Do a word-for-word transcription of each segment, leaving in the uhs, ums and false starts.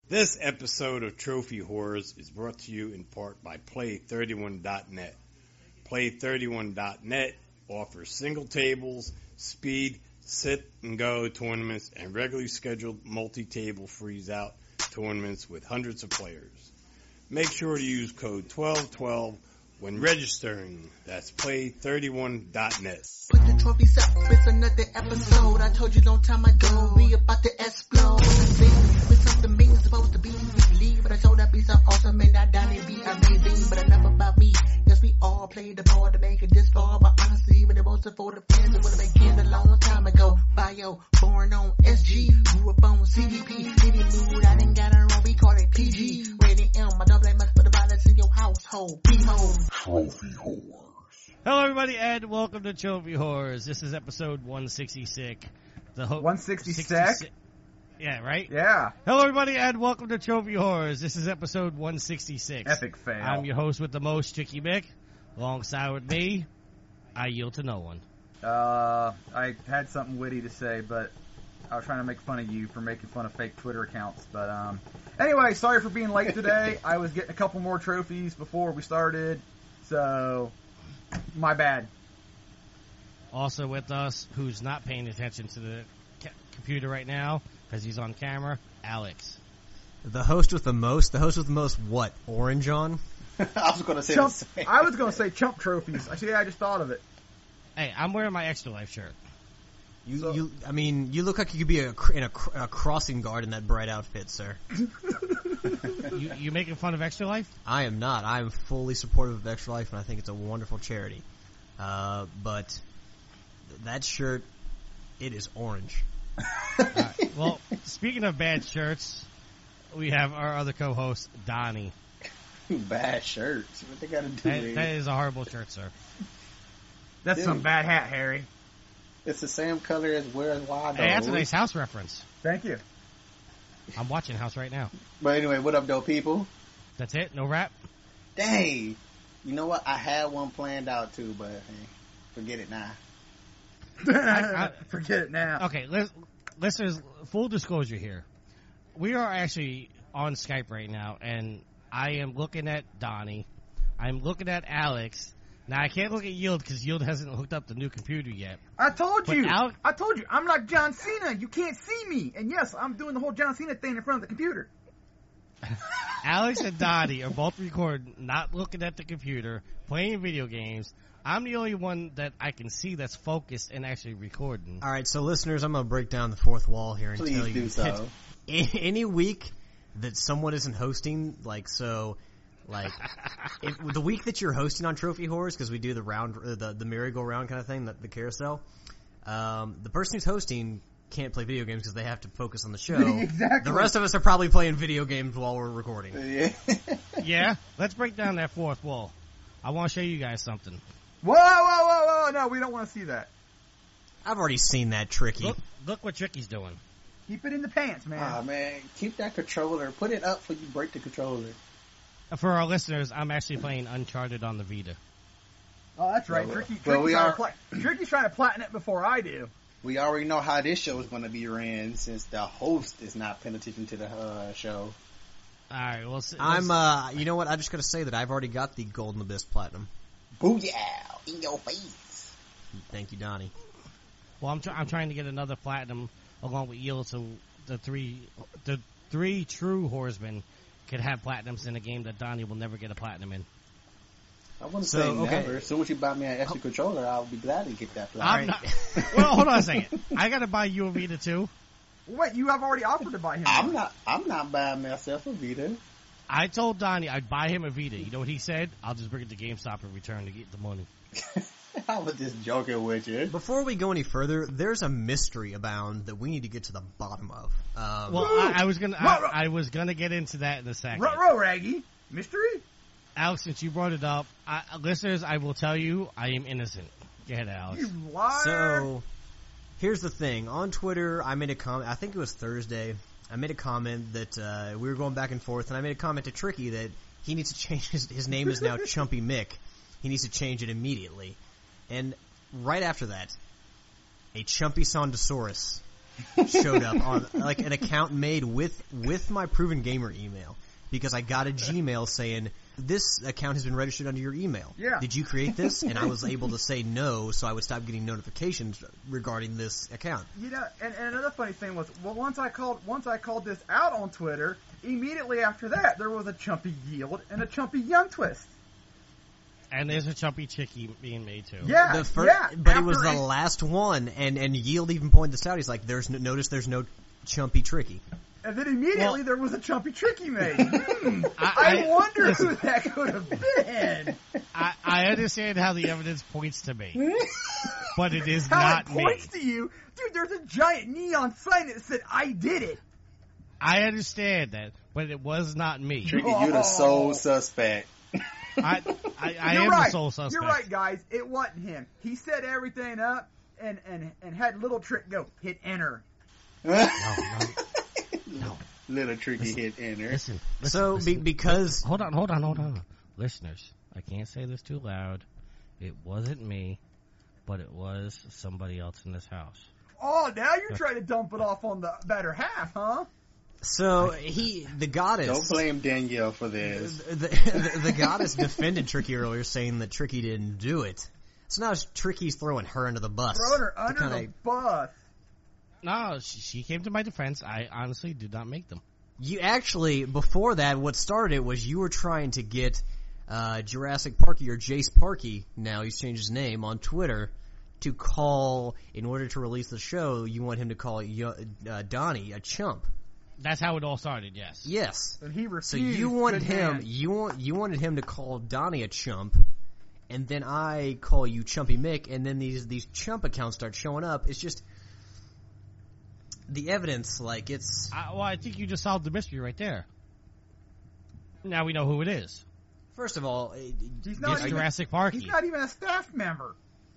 This episode of Trophy Horrors is brought to you in part by Play thirty-one dot net. Play thirty-one dot net offers single tables, speed, sit-and-go tournaments, and regularly scheduled multi-table freeze-out tournaments with hundreds of players. Make sure to use code twelve twelve when registering. That's play thirty-one dot net. Put the trophies up, it's another episode. I told you long time ago, we about to explode. With something mean, supposed to be believe, but I told that be so awesome and I done it be amazing. But enough about me, yes we all played the part to make it this far. But honestly, when it was for the fans, it would have been a long time ago. Bio, born on S G, grew up on C D P. Any mood, I didn't got it wrong, we call it P G. Rated M, my double A must put the violence in your household. P-hole. Trophy Horrors. Hello, everybody, and welcome to Trophy Horrors. This is episode one sixty-six. The ho- one sixty-six? Yeah, right? Yeah. Hello, everybody, and welcome to Trophy Horrors. This is episode one sixty-six. Epic fail. I'm your host with the most, Tricky Mick. Alongside with me, I yield to no one. Uh, I had something witty to say, but I was trying to make fun of you for making fun of fake Twitter accounts. But um, anyway, sorry for being late today. I was getting a couple more trophies before we started, so my bad. Also with us, who's not paying attention to the ca- computer right now, because he's on camera, Alex. The host with the most? The host with the most what? Orange on? I was going to say Chump, the same. I was going to say chump trophies. I see. I just thought of it. Hey, I'm wearing my Extra Life shirt. You, So- you, I mean, you look like you could be a, cr- in a, cr- a crossing guard in that bright outfit, sir. you, you making fun of Extra Life? I am not. I am fully supportive of Extra Life, and I think it's a wonderful charity. Uh, but th- that shirt, it is orange. Uh, well, speaking of bad shirts, we have our other co-host, Donnie. Bad shirts. What they got to do That, with that it? is a horrible shirt, sir. That's Dude. some bad hat, Harry. It's the same color as Where's Waldo. Hey, that's a nice House reference. Thank you. I'm watching House right now. But anyway, what up, though, people? That's it? No rap? Dang. You know what? I had one planned out, too, but hey, forget it now. I- Forget it now. Okay, li- listeners, full disclosure here. We are actually on Skype right now, and I am looking at Donnie. I'm looking at Alex. Now, I can't look at Yield because Yield hasn't hooked up the new computer yet. I told But you. Al- I told you. I'm like John Cena. You can't see me. And yes, I'm doing the whole John Cena thing in front of the computer. Alex and Donnie are both recording, not looking at the computer, playing video games. I'm the only one that I can see that's focused and actually recording. All right, so listeners, I'm going to break down the fourth wall here and Please tell you do so. that a- any week that someone isn't hosting, like, so... Like, if, the week that you're hosting on Trophy Horrors, because we do the round, uh, the the merry-go-round kind of thing, the, the carousel, um, the person who's hosting can't play video games because they have to focus on the show. Exactly. The rest of us are probably playing video games while we're recording. Yeah. Yeah, let's break down that fourth wall. I want to show you guys something. Whoa, whoa, whoa, whoa. No, we don't want to see that. I've already seen that, Tricky. Look, look what Tricky's doing. Keep it in the pants, man. Aw, man. Keep that controller. Put it up before you break the controller. For our listeners, I'm actually playing Uncharted on the Vita. Oh, that's right. Well, Tricky, well, Tricky's we trying are- to pla- Tricky's trying to platinum it before I do. We already know how this show is going to be ran since the host is not paying attention to the uh, show. All right, well, s- I'm, let's- uh, you know what? I just gotta say that I've already got the Golden Abyss Platinum. Booyah! In your face. Thank you, Donnie. well, I'm, try- I'm trying to get another platinum along with Yield, so the three, the three true horsemen could have platinums in a game that Donnie will never get a platinum in. I wouldn't So, say okay. never. As soon as you buy me an extra controller, I'll be glad to get that platinum. I'm not. Well, hold on a second. I got to buy you a Vita too. Wait, you have already offered to buy him. I'm one. not. I'm not buying myself a Vita. I told Donnie I'd buy him a Vita. You know what he said? I'll just bring it to GameStop and return to get the money. I was just joking with you. Before we go any further, there's a mystery abound that we need to get to the bottom of. Um, Well, I, I was gonna, Ruh, ruh. I, I was gonna get into that in a second. Ruh-roh, Raggy. Mystery? Alex, since you brought it up, I, listeners, I will tell you, I am innocent. Go ahead, Alex. You liar. So, here's the thing. On Twitter, I made a comment, I think it was Thursday, I made a comment that uh, we were going back and forth, and I made a comment to Tricky that he needs to change his, his name is now Chumpy Mick. He needs to change it immediately. And right after that, a Chumpy Sondosaurus showed up on like an account made with with my Proven Gamer email because I got a Gmail saying this account has been registered under your email. Yeah. Did you create this? And I was able to say no, so I would stop getting notifications regarding this account. You know, and, and another funny thing was, well, once I called once I called this out on Twitter, immediately after that, there was a Chumpy Yield and a Chumpy Young Twist. And there's a Chumpy Chicky being made too. Yeah, The fir- yeah. but it was after the it- last one, and and Yield even pointed this out. He's like, "There's no, notice there's no Chumpy Tricky." And then immediately Well- there was a Chumpy Tricky made. Hmm, I, I- I- wonder listen. who that could have been. I, I understand how the evidence points to me, but it is How not it points me. to you, dude. There's a giant neon sign that said, "I did it." I understand that, but it was not me. Tricky, you the sole suspect. I, I, I You're am right. the sole suspect. You're right, guys. It wasn't him. He set everything up and and and had little trick go hit enter. No, no. Little Tricky hit enter. Listen, listen So listen. be, because Hold on, hold on, hold on. Listeners, I can't say this too loud. It wasn't me, but it was somebody else in this house. Oh, now you're trying to dump it off on the better half, huh? so he the goddess Don't blame Danielle for this. the, the, the goddess defended Tricky earlier, saying that Tricky didn't do it. So now Tricky's throwing her under the bus. Throwing her to under kinda- the bus. No, she, she came to my defense. I honestly did not make them. You actually, before that, what started it was you were trying to get uh, Jurassic Parky or Jace Parky, now he's changed his name, on Twitter to call, in order to release the show, you want him to call Yo- uh, Donnie a chump. That's how it all started, yes. Yes. And he So refused. you wanted Good him, man. you want you wanted him to call Donnie a chump, and then I call you Chumpy Mick, and then these these chump accounts start showing up. It's just the evidence, like it's. I, well, I think you just solved the mystery right there. Now we know who it is. First of all, He's not It's even, Jurassic Parky. He's not even a staff member.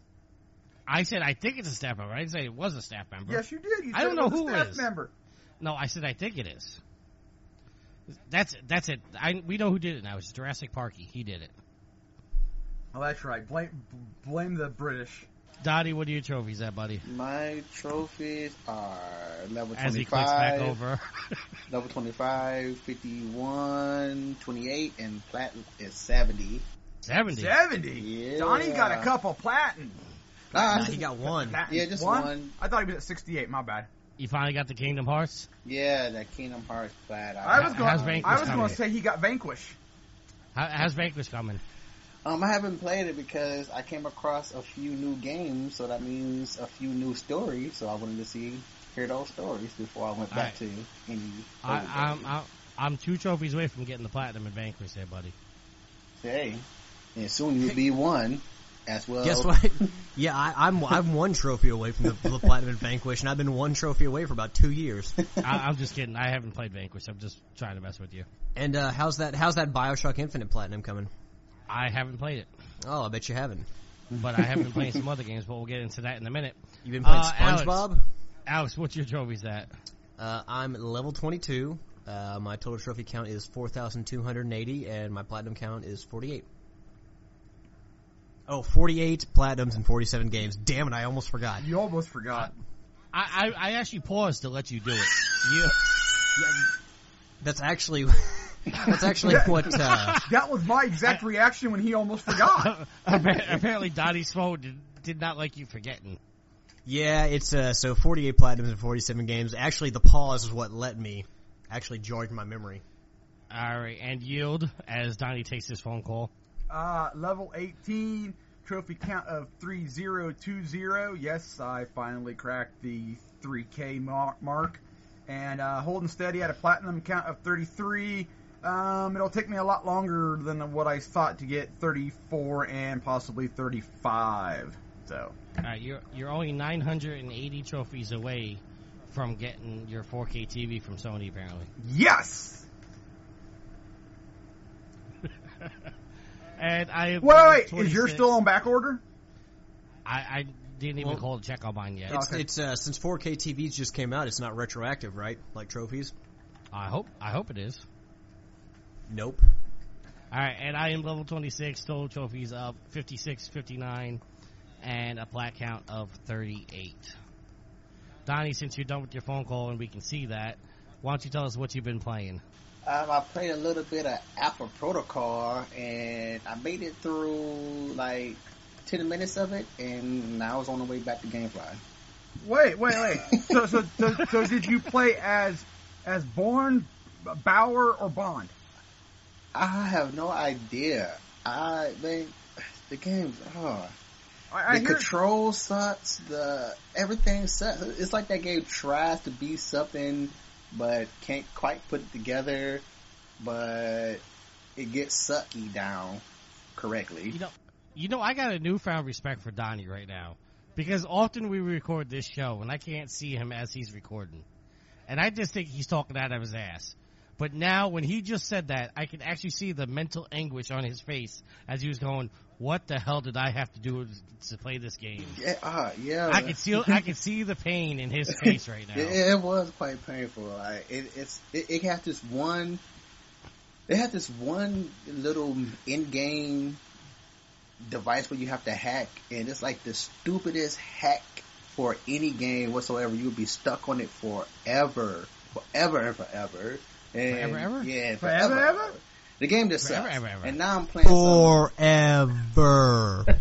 I said I think it's a staff member. I didn't say it was a staff member. Yes, you did. You I said don't it know was a who staff is. member. No, I said I think it is. That's that's it. I we know who did it now. It's Jurassic Parky. He did it. Oh, that's right. Blame blame the British. Dottie, what are your trophies at, buddy? My trophies are level As he clicks back twenty-five, over. level twenty-five, fifty-one, twenty-eight, and platinum is seventy. seventy. Seventy. Yeah. Donnie got a couple platinum. Ah, Nah, he got one. Platinum. Yeah, just one. I thought he was at sixty-eight. My bad. You finally got the Kingdom Hearts? yeah, that Kingdom Hearts plat. I was How's going. Vanquish I was coming? going to say he got Vanquish. How, how's Vanquish coming? Um, I haven't played it because I came across a few new games, so that means a few new stories. So I wanted to see, hear those stories before I went back Alright. to any. I, other I'm, games. I'm I'm two trophies away from getting the platinum in Vanquish there, buddy. Hey, and soon you'll be one as well. Guess what? Yeah, I, I'm I'm one trophy away from the, the Platinum Vanquish, and I've been one trophy away for about two years. I, I'm just kidding. I haven't played Vanquish. I'm just trying to mess with you. And uh, how's that? How's that Bioshock Infinite Platinum coming? I haven't played it, Oh, I bet you haven't. but I have been playing some other games, but we'll get into that in a minute. You've been playing Uh, Alex. SpongeBob. Alex, what's your trophies at? Uh, I'm level twenty-two. Uh, my total trophy count is four thousand two hundred eighty, and my platinum count is forty-eight. Oh, forty-eight platinums and forty-seven games. Damn it, I almost forgot. You almost forgot. I, I, I actually paused to let you do it. You, That's actually that's actually what. Uh, That was my exact reaction when he almost forgot. apparently, Dottie's phone did, did not like you forgetting. yeah, it's uh, so forty-eight platinums and forty-seven games. Actually, the pause is what let me actually jarred my memory. All right, and yield as Donnie takes his phone call. Uh, level eighteen, trophy count of three thousand twenty. Yes, I finally cracked the three K mar- mark. And uh, holding steady at a platinum count of thirty-three. Um, it'll take me a lot longer than what I thought to get thirty-four and possibly thirty-five. So, All right, you're you're only nine hundred eighty trophies away from getting your four K T V from Sony, apparently. yes! And I have Wait, wait, wait. Is twenty-six. yours still on back order? I, I didn't even Well, call to check on mine yet. It's Okay. it's uh, since four K T Vs just came out, it's not retroactive, right? Like trophies. I hope I hope it is. Nope. All right, and I am level twenty-six, total trophies up fifty-six, fifty-nine, and a plat count of thirty-eight. Donnie, since you're done with your phone call and we can see that, why don't you tell us what you've been playing? Um, I played a little bit of Alpha Protocol, and I made it through like ten minutes of it, and now I was on the way back to GameFly. Wait, wait, wait. so, so, so, so, did you play as as Bourne, Bauer, or Bond? I have no idea. I man, the game. Oh, I, I the hear, control sucks. The everything sucks. It's like that game tries to be something, but can't quite put it together. But it gets sucky down correctly. You know, you know, I got a newfound respect for Donnie right now because often we record this show and I can't see him as he's recording, and I just think he's talking out of his ass. But now, when he just said that, I can actually see the mental anguish on his face as he was going, "What the hell did I have to do to play this game?" Yeah, uh, yeah. I can see, I can see the pain in his face right now. It, it was quite painful. Like, it, it's, it, it had this one, it had this one little in-game device where you have to hack, and it's like the stupidest hack for any game whatsoever. You would be stuck on it forever, forever and forever. And Forever, ever? Yeah, Forever, forever, ever? ever. The game just Forever, sucks. ever, ever. And now I'm playing Forever.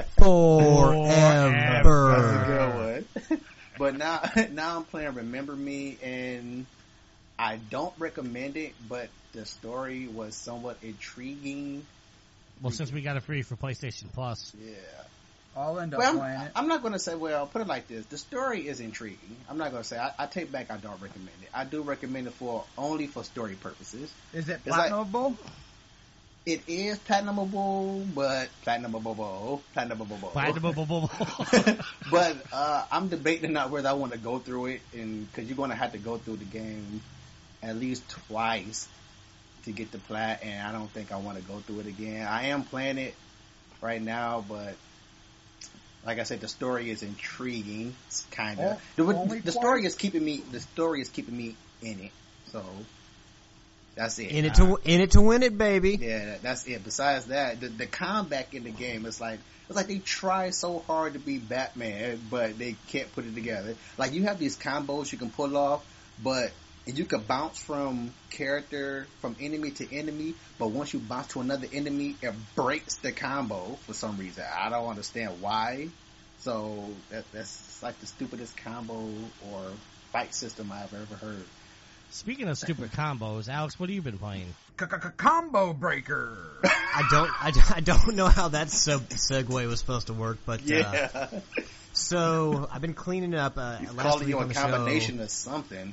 Forever. That's a good one. But now, now I'm playing Remember Me, and I don't recommend it, but the story was somewhat intriguing. Well, since we got it free for PlayStation Plus. Yeah. I'll end up Well, playing I'm, it. I'm not going to say, well, put it like this. The story is intriguing. I'm not going to say, I, I take back I don't recommend it. I do recommend it for only for story purposes. Is it It's like- platinumable? It is platinumable, but platinumable, platinumable. Platinum. But uh, I'm debating not whether I want to go through it, and because you're going to have to go through the game at least twice to get the plat, and I don't think I want to go through it again. I am playing it right now, but like I said, the story is intriguing, kind of. Oh, The, only the story twice? is keeping me. The story is keeping me in it. So that's it. In it to in it to win it, baby. Yeah, that- that's it. Besides that, the, the combat in the game is like it's like they try so hard to be Batman, but they can't put it together. Like you have these combos you can pull off, but and you can bounce from character from enemy to enemy. But once you bounce to another enemy, it breaks the combo for some reason. I don't understand why. So that, that's like the stupidest combo or fight system I've ever heard. Speaking of stupid combos, Alex, what have you been playing? Combo breaker. I don't I, I don't know how that sub segue was supposed to work, but uh, Yeah, so I've been cleaning up. Uh, last calling week you on a the combination show, of something.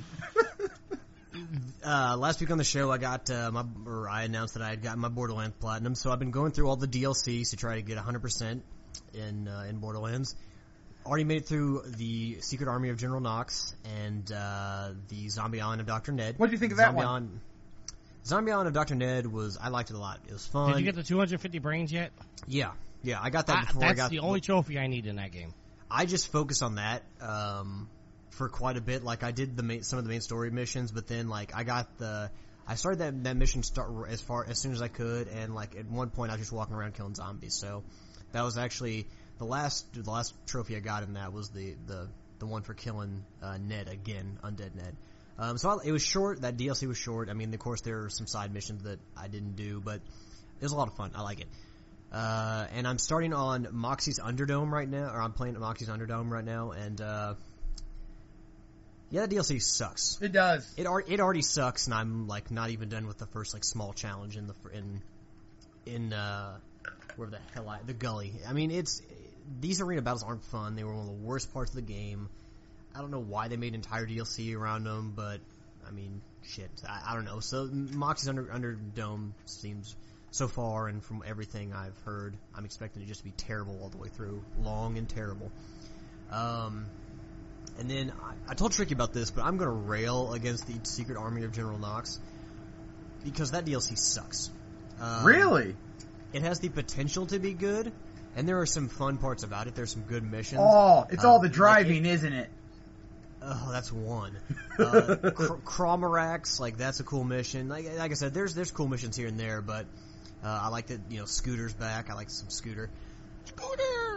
uh, last week on the show, I got uh, my or I announced that I had gotten my Borderlands Platinum. So I've been going through all the D L Cs to try to get one hundred percent in uh, in Borderlands. Already made it through the Secret Army of General Knox and uh, the Zombie Island of Doctor Ned. What did you think of that Zombie one? Island, Zombie Island of Doctor Ned was I liked it a lot. It was fun. Did you get the two hundred fifty brains yet? Yeah, yeah, I got that I, before that's I got the only trophy I need in that game. I just focus on that um, for quite a bit. Like I did the main, some of the main story missions, but then like I got the I started that that mission start as far as soon as I could, and like at one point I was just walking around killing zombies. So that was actually the last the last trophy I got in that was the the, the one for killing uh, Ned again, Undead Ned. Um, so I, it was short. That D L C was short. I mean, of course, there are some side missions that I didn't do, but it was a lot of fun. I like it. Uh, and I'm starting on Moxie's Underdome right now, or I'm playing Moxie's Underdome right now, and, uh, yeah, that D L C sucks. It does. It, ar- it already sucks, and I'm, like, not even done with the first, like, small challenge in the, fr- in, in, uh, where the hell I, the gully. I mean, it's, these arena battles aren't fun. They were one of the worst parts of the game. I don't know why they made entire D L C around them, but, I mean, shit, I, I don't know. So, Moxie's Under, Underdome seems, so far, and from everything I've heard, I'm expecting it just to be terrible all the way through. Long and terrible. Um, and then, I, I told Tricky about this, but I'm gonna rail against the Secret Army of General Knox, because that D L C sucks. Um, Really? It has the potential to be good, and there are some fun parts about it. There's some good missions. Oh, it's all Um, the like driving, it- isn't it? Oh, that's one. Uh, Cr- Cromarax, like, that's a cool mission. Like, like I said, there's there's cool missions here and there, but uh, I like that, you know, Scooter's back. I like some Scooter. Scooter!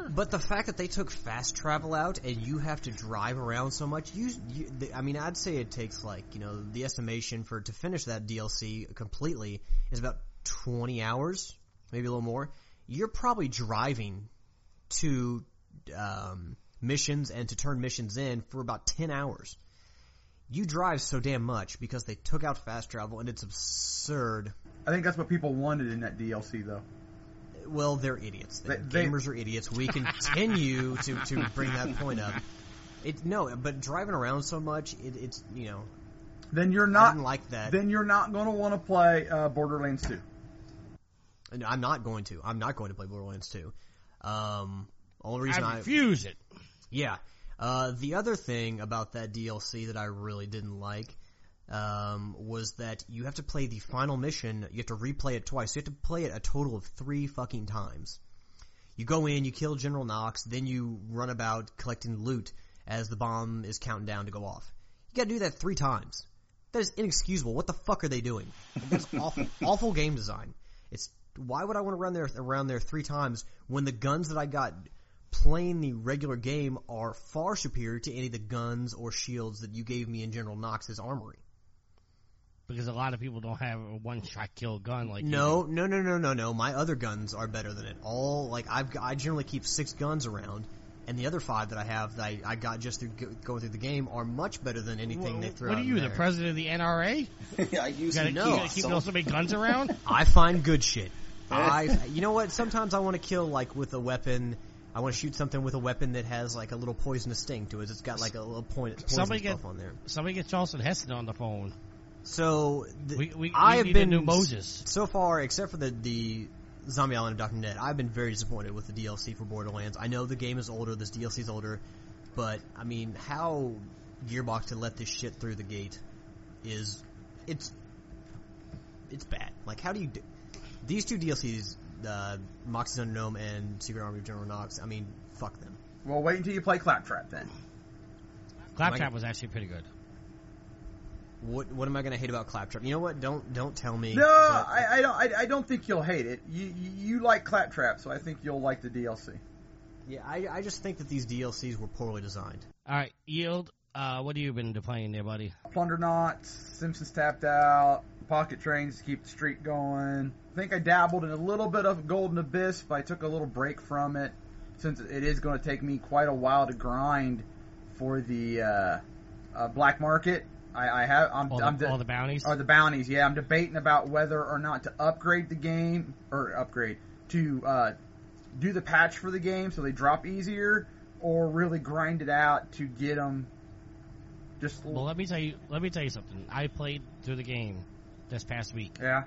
But the fact that they took fast travel out and you have to drive around so much, you, you I mean, I'd say it takes like, you know, the estimation for to finish that D L C completely is about twenty hours, maybe a little more. You're probably driving to um, missions and to turn missions in for about ten hours. You drive so damn much because they took out fast travel, and it's absurd. I think that's what people wanted in that D L C, though. Well, they're idiots. They, Gamers they, are idiots. We continue to, to bring that point up. It, no, but driving around so much, it, it's, you know... Then you're I not didn't like that. Then you're not going to want to play uh, Borderlands two. No, I'm not going to. I'm not going to play Borderlands two. Um, only reason I... I refuse it. Yeah. Uh, the other thing about that D L C that I really didn't like um, was that you have to play the final mission. You have to replay it twice. You have to play it a total of three fucking times. You go in, you kill General Knox, then you run about collecting loot as the bomb is counting down to go off. You gotta do that three times. That is inexcusable. What the fuck are they doing? That's awful. Awful game design. It's why would I want to run there around there three times when the guns that I got playing the regular game are far superior to any of the guns or shields that you gave me in General Knox's armory? Because a lot of people don't have a one-shot kill gun like No, you do. no, no, no, no, no. My other guns are better than it. All, like, I've, I generally keep six guns around, and the other five that I have that I, I got just through going through the game are much better than anything Well, they throw what out are you, in the there. president of the N R A? I You used gotta, to No, you gotta keep so- those so many guns around? I find good shit. I, you know what? Sometimes I want to kill, like, with a weapon. I want to shoot something with a weapon that has, like, a little poisonous sting to it. It's got, like, a little point, poison Somebody stuff get- on there. Somebody get Charleston Heston on the phone. So, th- We, we, I we have need been a new Moses. so far, except for the the Zombie Island of Doctor Net, I've been very disappointed with the D L C for Borderlands. I know the game is older, this D L C is older, but I mean, how Gearbox to let this shit through the gate is it's it's bad. Like, how do you do these two D L Cs? Uh, Moxie's Unknown and Secret Army of General Knox. I mean, fuck them. Well, wait until you play Claptrap then. Claptrap was actually pretty good. What what am I going to hate about Claptrap? You know what? Don't don't tell me. No, that- I, I don't. I, I don't think you'll hate it. You, you you like Claptrap, so I think you'll like the D L C. yeah, I I just think that these D L Cs were poorly designed. All right, Yield, uh, what have you been playing there, buddy? Plunder Knots, Simpsons Tapped Out, Pocket Trains to keep the streak going. I think I dabbled in a little bit of Golden Abyss, but I took a little break from it since it is going to take me quite a while to grind for the uh, uh, black market. I, I have I'm, All, I'm the, de- all the bounties? or the bounties. Yeah, I'm debating about whether or not to upgrade the game or upgrade to uh, do the patch for the game so they drop easier, or really grind it out to get them. Just Well, let me tell you. Let me tell you something. I played through the game this past week. yeah.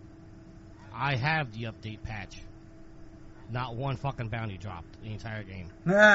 I have the update patch. Not one fucking bounty dropped the entire game.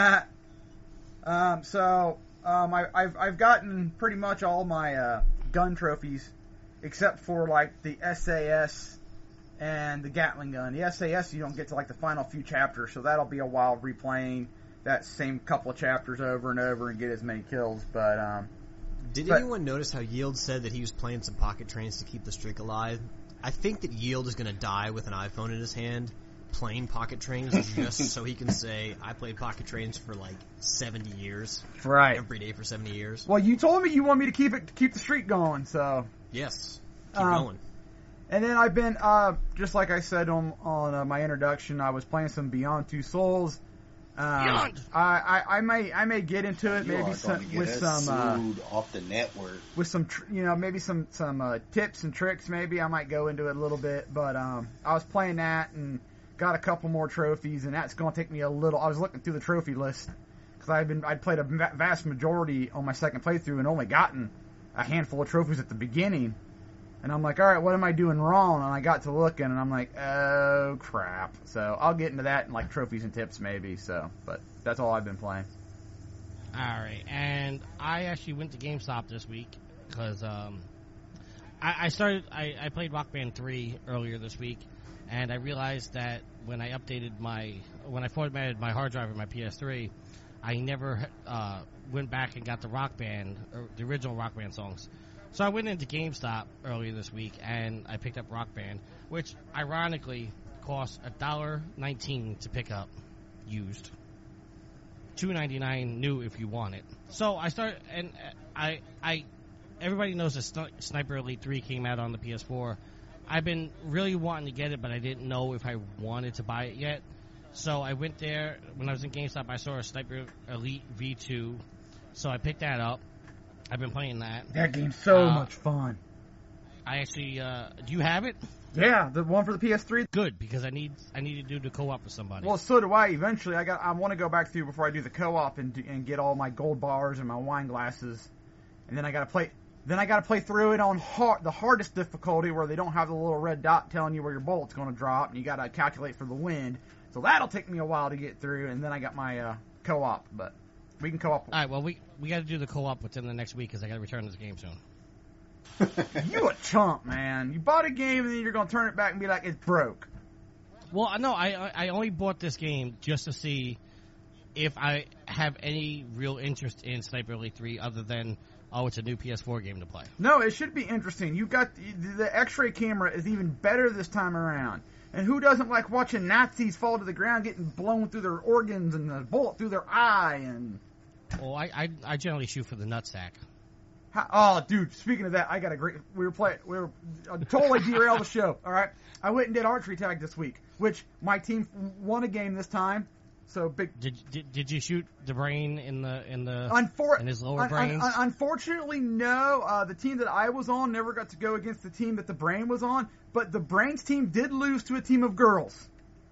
um, so um, I, I've I've gotten pretty much all my uh, gun trophies, except for like the S A S and the Gatling gun. The S A S you don't get to like the final few chapters, so that'll be a while replaying that same couple of chapters over and over and get as many kills. But um, Did But- anyone notice how Yield said that he was playing some Pocket Trains to keep the streak alive? I think that Yield is going to die with an iPhone in his hand, playing Pocket Trains just so he can say, I played Pocket Trains for like seventy years. right. Every day for seventy years. Well, you told me you want me to keep it keep the streak going, so. Yes. Keep Um, going. And then I've been, uh, just like I said on on uh, my introduction, I was playing some Beyond Two Souls. Um, Beyond! I, I I may I may get into it You maybe are some gonna get with us some uh, sued off the network. with some tr- you know maybe some some uh, tips and tricks. Maybe I might go into it a little bit, but um, I was playing that and got a couple more trophies, and that's going to take me a little. I was looking through the trophy list because I'd been I'd played a va- vast majority on my second playthrough and only gotten a handful of trophies at the beginning. And I'm like, all right, what am I doing wrong? And I got to looking, and I'm like, oh, crap. So I'll get into that in, like, trophies and tips maybe. So, but that's all I've been playing. Alright, and I actually went to GameStop this week because um, I, I started, I, I played Rock Band three earlier this week, and I realized that when I updated my, when I formatted my hard drive in my P S three, I never uh, went back and got the Rock Band, or the original Rock Band songs. So I went into GameStop earlier this week, and I picked up Rock Band, which ironically cost a dollar nineteen to pick up, used. two ninety-nine new if you want it. So I start, and I, I, everybody knows that Sni- Sniper Elite three came out on the P S four. I've been really wanting to get it, but I didn't know if I wanted to buy it yet. So I went there, when I was in GameStop, I saw a Sniper Elite V two, so I picked that up. I've been playing that. That game's so Uh, much fun. I actually, uh, do you have it? Yeah, the one for the P S three. Good, because I need, I need to do the co-op with somebody. Well, so do I. Eventually, I got. I want to go back through before I do the co-op and do, and get all my gold bars and my wine glasses, and then I got to play. Then I got to play through it on hard, the hardest difficulty, where they don't have the little red dot telling you where your bullet's going to drop, and you got to calculate for the wind. So that'll take me a while to get through, and then I got my uh, co-op. But we can co-op. All right, well, we we got to do the co-op within the next week because I got to return this game soon. You a chump, man. You bought a game and then you're going to turn it back and be like, it's broke. Well, no, I I I only bought this game just to see if I have any real interest in Sniper Elite three other than, oh, it's a new P S four game to play. No, it should be interesting. You got the, the X-ray camera is even better this time around. And who doesn't like watching Nazis fall to the ground, getting blown through their organs and a bullet through their eye? And Well, I I, I generally shoot for the nutsack. how, oh, dude, speaking of that, I got a great. We were playing. We were uh, totally derailed the show. All right, I went and did archery tag this week, which my team won a game this time. So big. Did did, did you shoot the brain in the in the Unfor- in his lower un- brains? un- un- unfortunately, no. Uh, the team that I was on never got to go against the team that the brain was on. But the brains team did lose to a team of girls.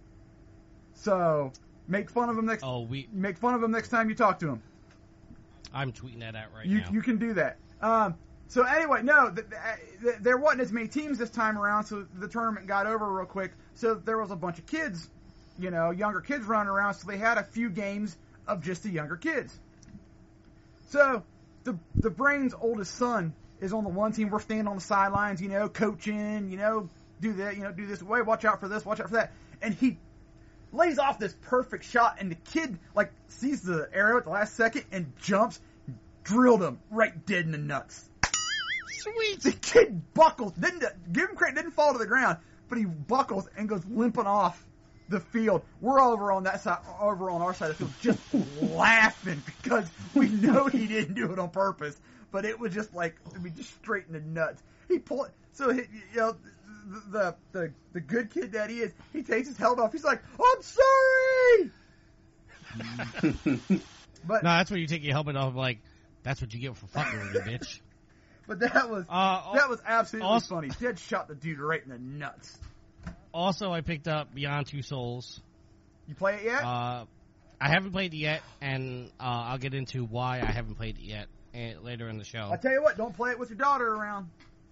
So make fun of them next. Oh, we. Make fun of them next time you talk to them. I'm tweeting that out right You now. you can do that. Um, so anyway, no, th- th- there wasn't as many teams this time around, so the tournament got over real quick. So there was a bunch of kids, you know, younger kids running around. So they had a few games of just the younger kids. So the the brain's oldest son is on the one team. We're standing on the sidelines, you know, coaching, you know, do that, you know, do this way, watch out for this, watch out for that. And he lays off this perfect shot, and the kid, like, sees the arrow at the last second and jumps, drilled him right dead in the nuts. Sweet. The kid buckles, didn't, give him credit, didn't fall to the ground, but he buckles and goes limping off the field. We're over on that side, over on our side of the field, just laughing because we know he didn't do it on purpose. But it was just like, I mean, just straight in the nuts. He pulled, so he, you know, the, the the the good kid that he is, he takes his helmet off. He's like, "I'm sorry." But No, that's when you take your helmet off. Like, that's what you get for fucking with me, bitch. but that was Uh, that was absolutely also- funny. Dead shot the dude right in the nuts. Also, I picked up Beyond Two Souls. You play it yet? Uh, I haven't played it yet, and uh, I'll get into why I haven't played it yet uh, later in the show. I tell you what, don't play it with your daughter around.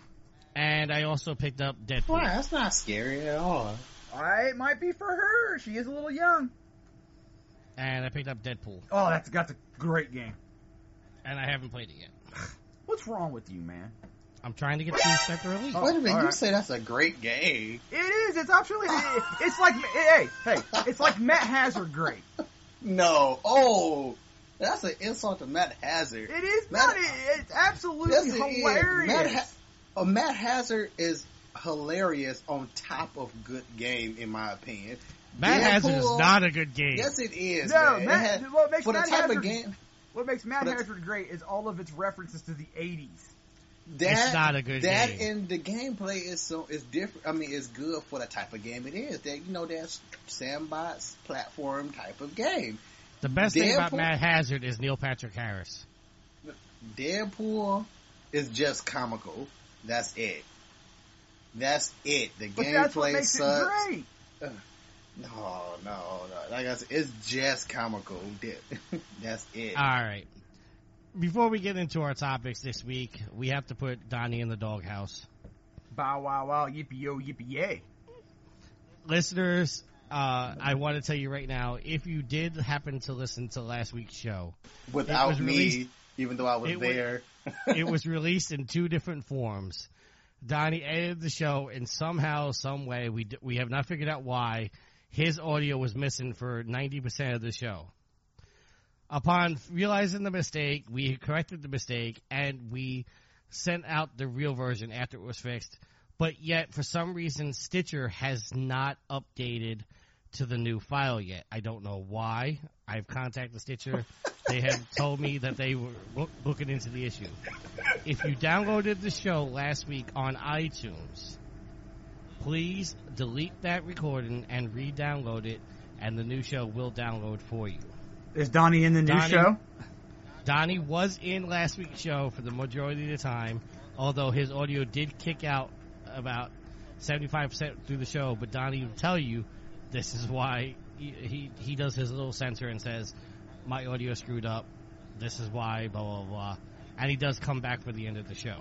And I also picked up Deadpool. Why? That's not scary at all. I, it might be for her. She is a little young. And I picked up Deadpool. Oh, that's that's a great game. And I haven't played it yet. What's wrong with you, man? I'm trying to get through Sniper Elite. Oh. Wait a minute, all you right. say that's a great game. It is. It's absolutely. It, it's like hey, hey, it's like Matt Hazard great. No. Oh, that's an insult to Matt Hazard. It is Matt- not. It, it's absolutely Yes, it is. hilarious. Matt, ha- uh, Matt Hazard is hilarious on top of good game, in my opinion. Matt Hazard is Deadpool- not a good game. Yes, it is. No, man. It Matt, had- what makes for the Matt type Hazard of game, what makes Matt for the- Hazard great is all of its references to the eighties. that, It's not a good that game. and the gameplay is so is different. I mean, it's good for the type of game it is. That you know, that's sandbox platform type of game. The best thing about Deadpool- Matt Hazard is Neil Patrick Harris. Deadpool is just comical. That's it. That's it. The But that's what gameplay makes sucks. it great. No, no, no. Like I said, it's just comical. That's it. All right. Before we get into our topics this week, we have to put Donnie in the doghouse. Bow wow wow yippee yo yippee yay. Listeners, uh, I want to tell you right now, if you did happen to listen to last week's show, Without was me, released- even though I was it was- there. it was released in two different forms. Donnie edited the show, and somehow, some way, we d- we have not figured out why his audio was missing for ninety percent of the show. Upon realizing the mistake, we corrected the mistake, and we sent out the real version after it was fixed. But yet, for some reason, Stitcher has not updated to the new file yet. I don't know why. I've contacted Stitcher. They have told me that they were look, looking into the issue. If you downloaded the show last week on iTunes, please delete that recording and re-download it, and the new show will download for you. Is Donnie in the new Donnie, show? Donnie was in last week's show for the majority of the time, although his audio did kick out about seventy-five percent through the show, but Donnie will tell you this is why he, he, he does his little censor and says, my audio screwed up, this is why, blah, blah, blah. And he does come back for the end of the show.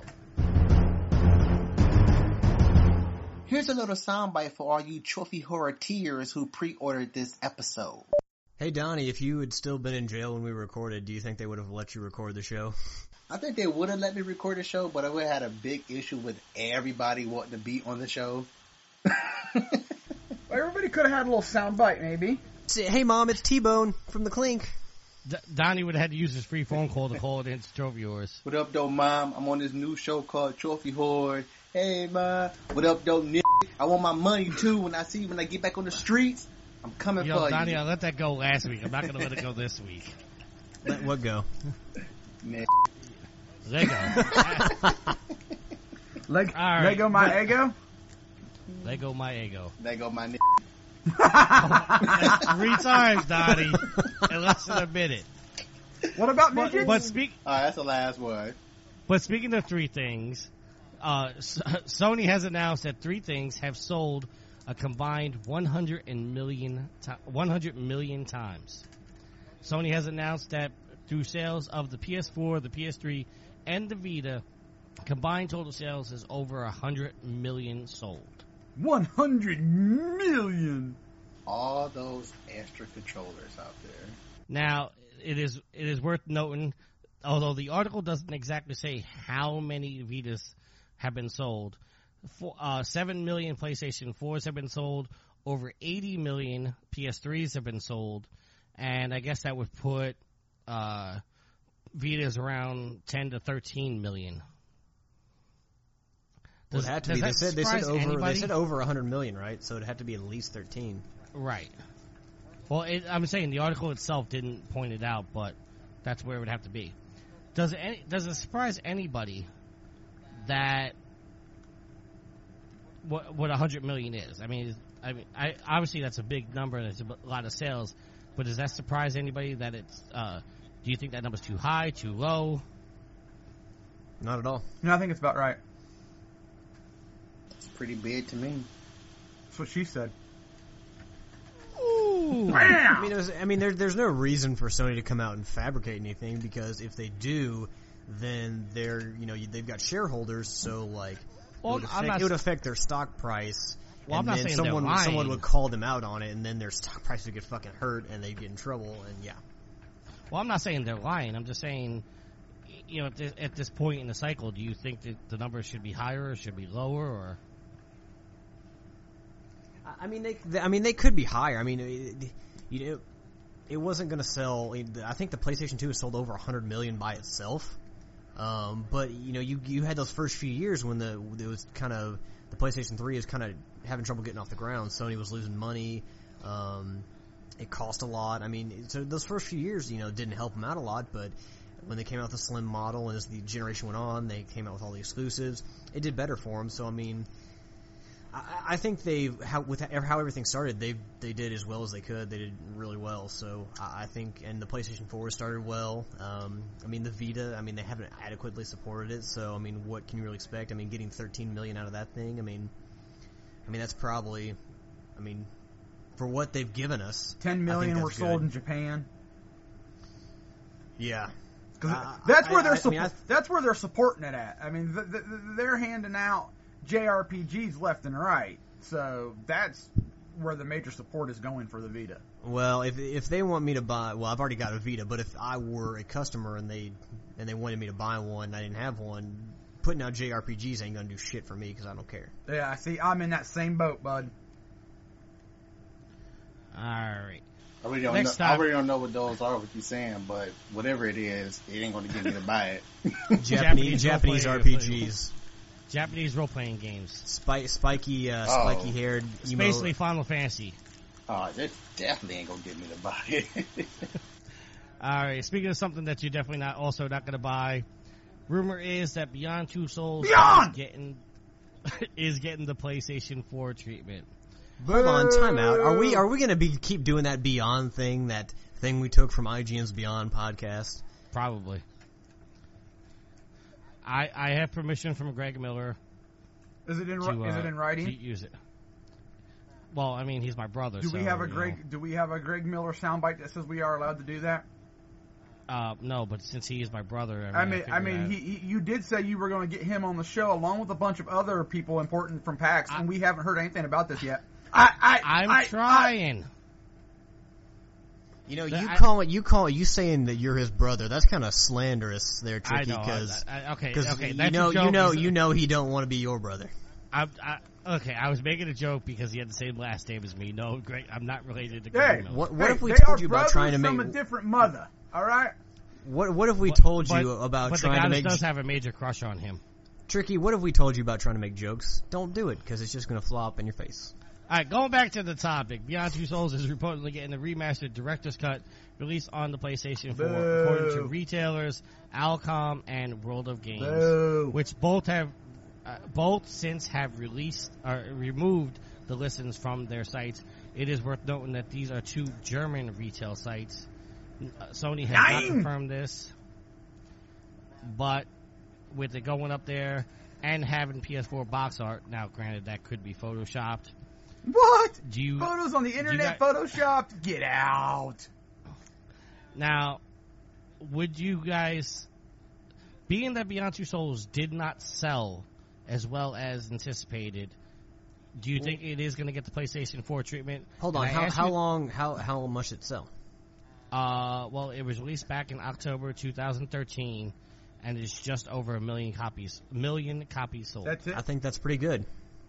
Here's a little soundbite for all you Trophy Horror tears who pre-ordered this episode. Hey Donnie, if you had still been in jail when we recorded, do you think they would have let you record the show? I think they would have let me record the show, but I would have had a big issue with everybody wanting to be on the show. Everybody could have had a little soundbite, maybe. Say, hey Mom, it's T-Bone from the Clink. D- Donnie would have had to use his free phone call to call it into Trophy Wars. What up, though, Mom? I'm on this new show called Trophy Horde. Hey, Ma. What up, though, Nick? I want my money, too, when I see when I get back on the streets. I'm coming Yo, for Donnie, you. I let that go last week. I'm not going to let it go this week. Let what go? Nick. Lego. Leg- All right. Lego my ego? Lego my ego. There go my Nick. That's three times, Donnie, in less than a minute. What about But, midgets? but speak. All right, that's the last one. But speaking of three things, uh, S- Sony has announced that three things have sold a combined one hundred million, to- one hundred million times. Sony has announced that through sales of the P S four, the P S three, and the Vita, combined total sales is over one hundred million sold. one hundred million. All those extra controllers out there. Now, it is it is worth noting, although the article doesn't exactly say how many Vitas have been sold, for, uh, seven million PlayStation fours have been sold, over eighty million P S threes have been sold, and I guess that would put uh, Vitas around ten to thirteen million. Well, Does, it had to does be. They that said they said surprise over. anybody? They said over one hundred million, right? So it'd have to be at least thirteen. Right. Well, it, I'm saying the article itself didn't point it out, but that's where it would have to be. Does it any, does it surprise anybody that what what one hundred million is? I mean, is, I mean, I, obviously that's a big number and it's a lot of sales, but does that surprise anybody that it's? Uh, do you think that number's too high, too low? Not at all. No, I think it's about right. It's pretty big to me. That's what she said. Ooh. I mean, it was, I mean, there, there's no reason for Sony to come out and fabricate anything, because if they do, then they're, you know, they've got shareholders, so like, Well, it, would I'm affect, not it would s- affect their stock price. Well, and I'm not then saying they're someone lying. someone would call them out on it, and then their stock price would get fucking hurt, and they'd get in trouble, and yeah. Well, I'm not saying they're lying. I'm just saying, you know, at this, at this point in the cycle, do you think that the numbers should be higher or should be lower, or? I mean, they, they I mean, they could be higher. I mean, it, you know, it wasn't going to sell. I think the PlayStation two has sold over one hundred million by itself. Um, but you know, you you had those first few years when the it was kind of the PlayStation three is kind of having trouble getting off the ground. Sony was losing money. Um, it cost a lot. I mean, so those first few years, you know, didn't help them out a lot. But when they came out with the slim model, and as the generation went on, they came out with all the exclusives. It did better for them. So I mean, I, I think they how with how everything started, they they did as well as they could. They did really well. So I, I think, and the PlayStation four started well. Um, I mean, the Vita, I mean, they haven't adequately supported it. So I mean, what can you really expect? I mean, getting thirteen million out of that thing. I mean, I mean that's probably, I mean, for what they've given us, Ten I million think were that's sold good. in Japan. Yeah. 'Cause Uh, that's I- where they're I- I mean, suppo- I- that's where they're supporting it at. I mean, th- th- th- they're handing out J R P Gs left and right, so that's where the major support is going for the Vita. Well, if if they want me to buy, well, I've already got a Vita, but if I were a customer and they and they wanted me to buy one, and I didn't have one, putting out J R P Gs ain't gonna do shit for me because I don't care. Yeah, I see. I'm in that same boat, bud. All right. I really don't Next know. I time- really don't know what those are. What you're saying, but whatever it is, it ain't going to get me to buy it. Japanese Japanese Japanese role-playing- R P Gs, Japanese role-playing games. Spike, spiky, uh, Oh. spiky haired It's emo. basically Final Fantasy. Oh, they definitely ain't gonna get me to buy it. All right. Speaking of something that you're definitely not also not going to buy, rumor is that Beyond Two Souls Beyond! is getting is getting the PlayStation four treatment. Hold on, time out. Are we are we going to be keep doing that Beyond thing, that thing we took from I G N's Beyond podcast? Probably. I I have permission from Greg Miller. Is it in to, uh, is it in writing? to use it. Well, I mean, he's my brother. Do so, we have a you Greg? know. Do we have a Greg Miller soundbite that says we are allowed to do that? Uh, no, but since he is my brother, I I mean, mean, I mean, he, he, you did say you were going to get him on the show along with a bunch of other people important from PAX, I, and we haven't heard anything about this yet. I, I, I'm I, trying. I, You know, The- you I- call it, you call it, you saying that you're his brother. That's kind of slanderous there, I Tricky, know. because I, I, okay, because okay. you That's know, a joke. you know, It's- you know, he don't want to be your brother. I, I, okay, I was making a joke because he had the same last name as me. No, Greg, I'm not related to Hey, Greg Miller. What, what hey, if we they told are you about brothers trying to from make? a different mother? All right. What what if we But- told but- you about but trying the to goddess make does have a major crush on him. Tricky? What if we told you about trying to make jokes? Don't do it, because it's just going to flop in your face. All right, going back to the topic, Beyond Two Souls is reportedly getting a remastered director's cut released on the PlayStation four, Boo. according to retailers Alcom and World of Games, Boo. which both have uh, both since have released or removed the listings from their sites. It is worth noting that these are two German retail sites. Uh, Sony has not Nine. confirmed this, but with it going up there and having P S four box art, now granted that could be photoshopped. What? Do you Photos on the internet got- photoshopped? Get out. now? Would you guys, being that Beyond Two Souls did not sell as well as anticipated, do you think it is going to get the PlayStation four treatment? Hold And on, I how ask how you- long? How how much did it sell? Uh, well, it was released back in October twenty thirteen, and it's just over a million copies. Million copies sold. That's it. I think that's pretty good.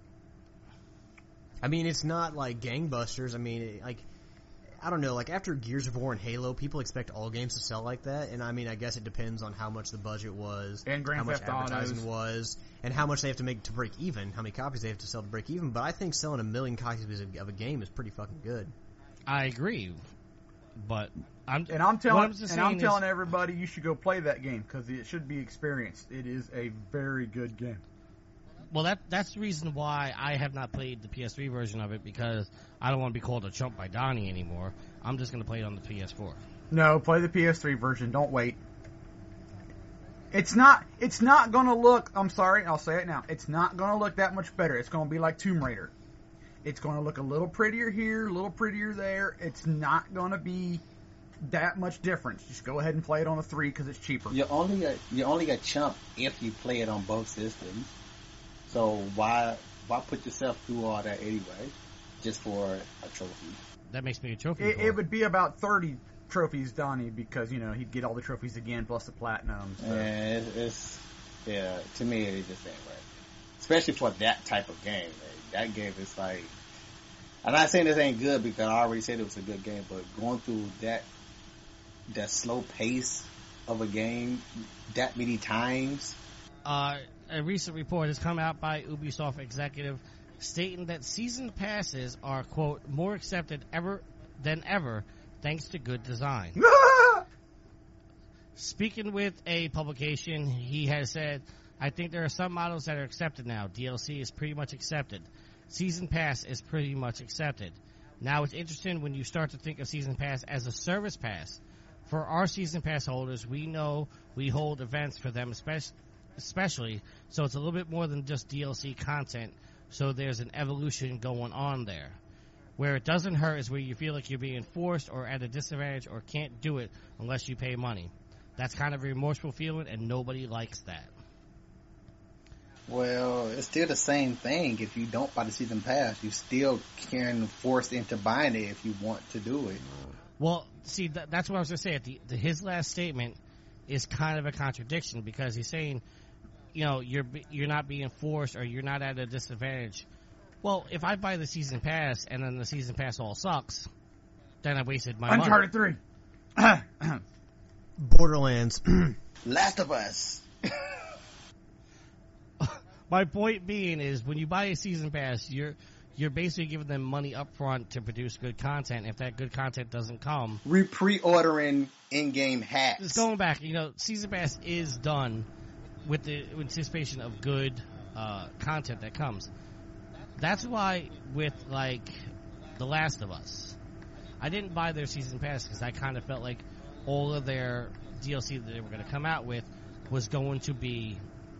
I mean, it's not like gangbusters. I mean, it, like, I don't know, like after Gears of War and Halo, people expect all games to sell like that, and I mean, I guess it depends on how much the budget was, And Grand how much Theft Autos. advertising was, and how much they have to make to break even, how many copies they have to sell to break even, but I think selling a million copies of, of a game is pretty fucking good. I agree, but I'm And I'm what telling, just and I'm saying is- telling everybody you should go play that game because it should be experienced. It is a very good game. Well, that that's the reason why I have not played the P S three version of it, because I don't want to be called a chump by Donnie anymore. I'm just going to play it on the P S four. No, play the P S three version. Don't wait. It's not. It's not going to look. I'm sorry. I'll say it now. It's not going to look that much better. It's going to be like Tomb Raider. It's going to look a little prettier here, a little prettier there. It's not going to be that much difference. Just go ahead and play it on the three because it's cheaper. You're only a you're only a chump if you play it on both systems. So why why put yourself through all that anyway, just for a trophy? That makes me a trophy. It, whore. it would be about thirty trophies, Donnie, because you know he'd get all the trophies again plus the platinum. So. And it's, it's yeah, to me it just ain't right. Especially for that type of game. Like, that game is like, I'm not saying this ain't good because I already said it was a good game, but going through that that slow pace of a game that many times. Uh, a recent report has come out by Ubisoft executive stating that season passes are, quote, more accepted ever than ever thanks to good design. Speaking with a publication, he has said, I think there are some models that are accepted now. D L C is pretty much accepted. Season Pass is pretty much accepted. Now it's interesting when you start to think of Season Pass as a service pass. For our Season Pass holders, we know we hold events for them, especially especially, so it's a little bit more than just D L C content, so there's an evolution going on there. Where it doesn't hurt is where you feel like you're being forced or at a disadvantage or can't do it unless you pay money. That's kind of a remorseful feeling, and nobody likes that. Well, it's still the same thing. If you don't buy the season pass, you still can force into buying it if you want to do it. Well, see, th- that's what I was going to say. At the, the, his last statement is kind of a contradiction because he's saying, you know, you're you're not being forced or you're not at a disadvantage. Well, if I buy the season pass and then the season pass all sucks, then I wasted my Uncharted three. Borderlands. Last of Us. My point being is, when you buy a season pass, you're you're basically giving them money up front to produce good content. If that good content doesn't come, Re pre-ordering in-game hacks. just going back, you know, season pass is done with the anticipation of good uh, content that comes. That's why with like The Last of Us, I didn't buy their season pass because I kind of felt like all of their D L C that they were going to come out with was going to be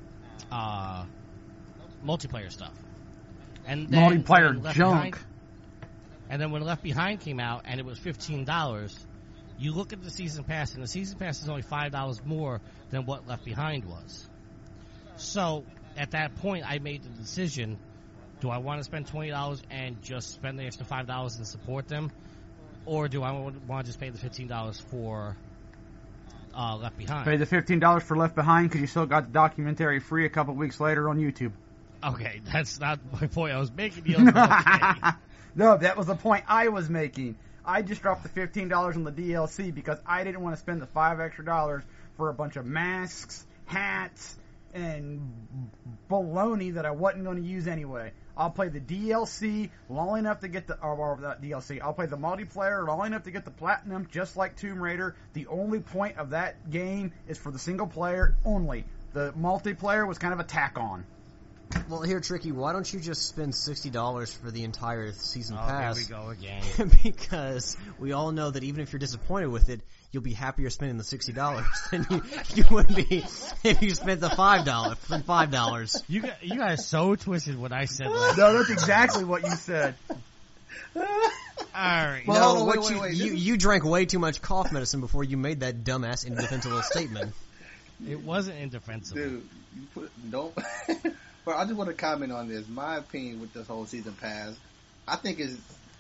uh, multiplayer stuff. And then Multiplayer when Left junk. Behind, and then when Left Behind came out and it was fifteen dollars, you look at the season pass, and the season pass is only five dollars more than what Left Behind was. So at that point, I made the decision: do I want to spend twenty dollars and just spend the extra five dollars and support them, or do I want to just pay the fifteen dollars for uh, Left Behind? Pay the fifteen dollars for Left Behind because you still got the documentary free a couple weeks later on YouTube. Okay, that's not my point. I was making the other okay. No, that was the point I was making. I just dropped the fifteen dollars on the D L C because I didn't want to spend the five extra dollars for a bunch of masks, hats, and baloney that I wasn't going to use anyway. I'll play the D L C long enough to get the, or, or not D L C, I'll play the multiplayer long enough to get the platinum, just like Tomb Raider. The only point of that game is for the single player only. The multiplayer was kind of a tack on. Well, here, Tricky, why don't you just spend sixty dollars for the entire season Oh, pass? here we go again. Because we all know that even if you're disappointed with it, you'll be happier spending the sixty dollars than you, you would be if you spent the five dollars. five dollars. You got, you guys so twisted what I said last. No, that's exactly what you said. All right. Well, no, hold on, what wait, you, wait, wait. you, This is- you drank way too much cough medicine before you made that dumbass indefensible statement. It wasn't indefensible. Dude, you put, don't. But I just want to comment on this. My opinion with this whole season pass, I think is,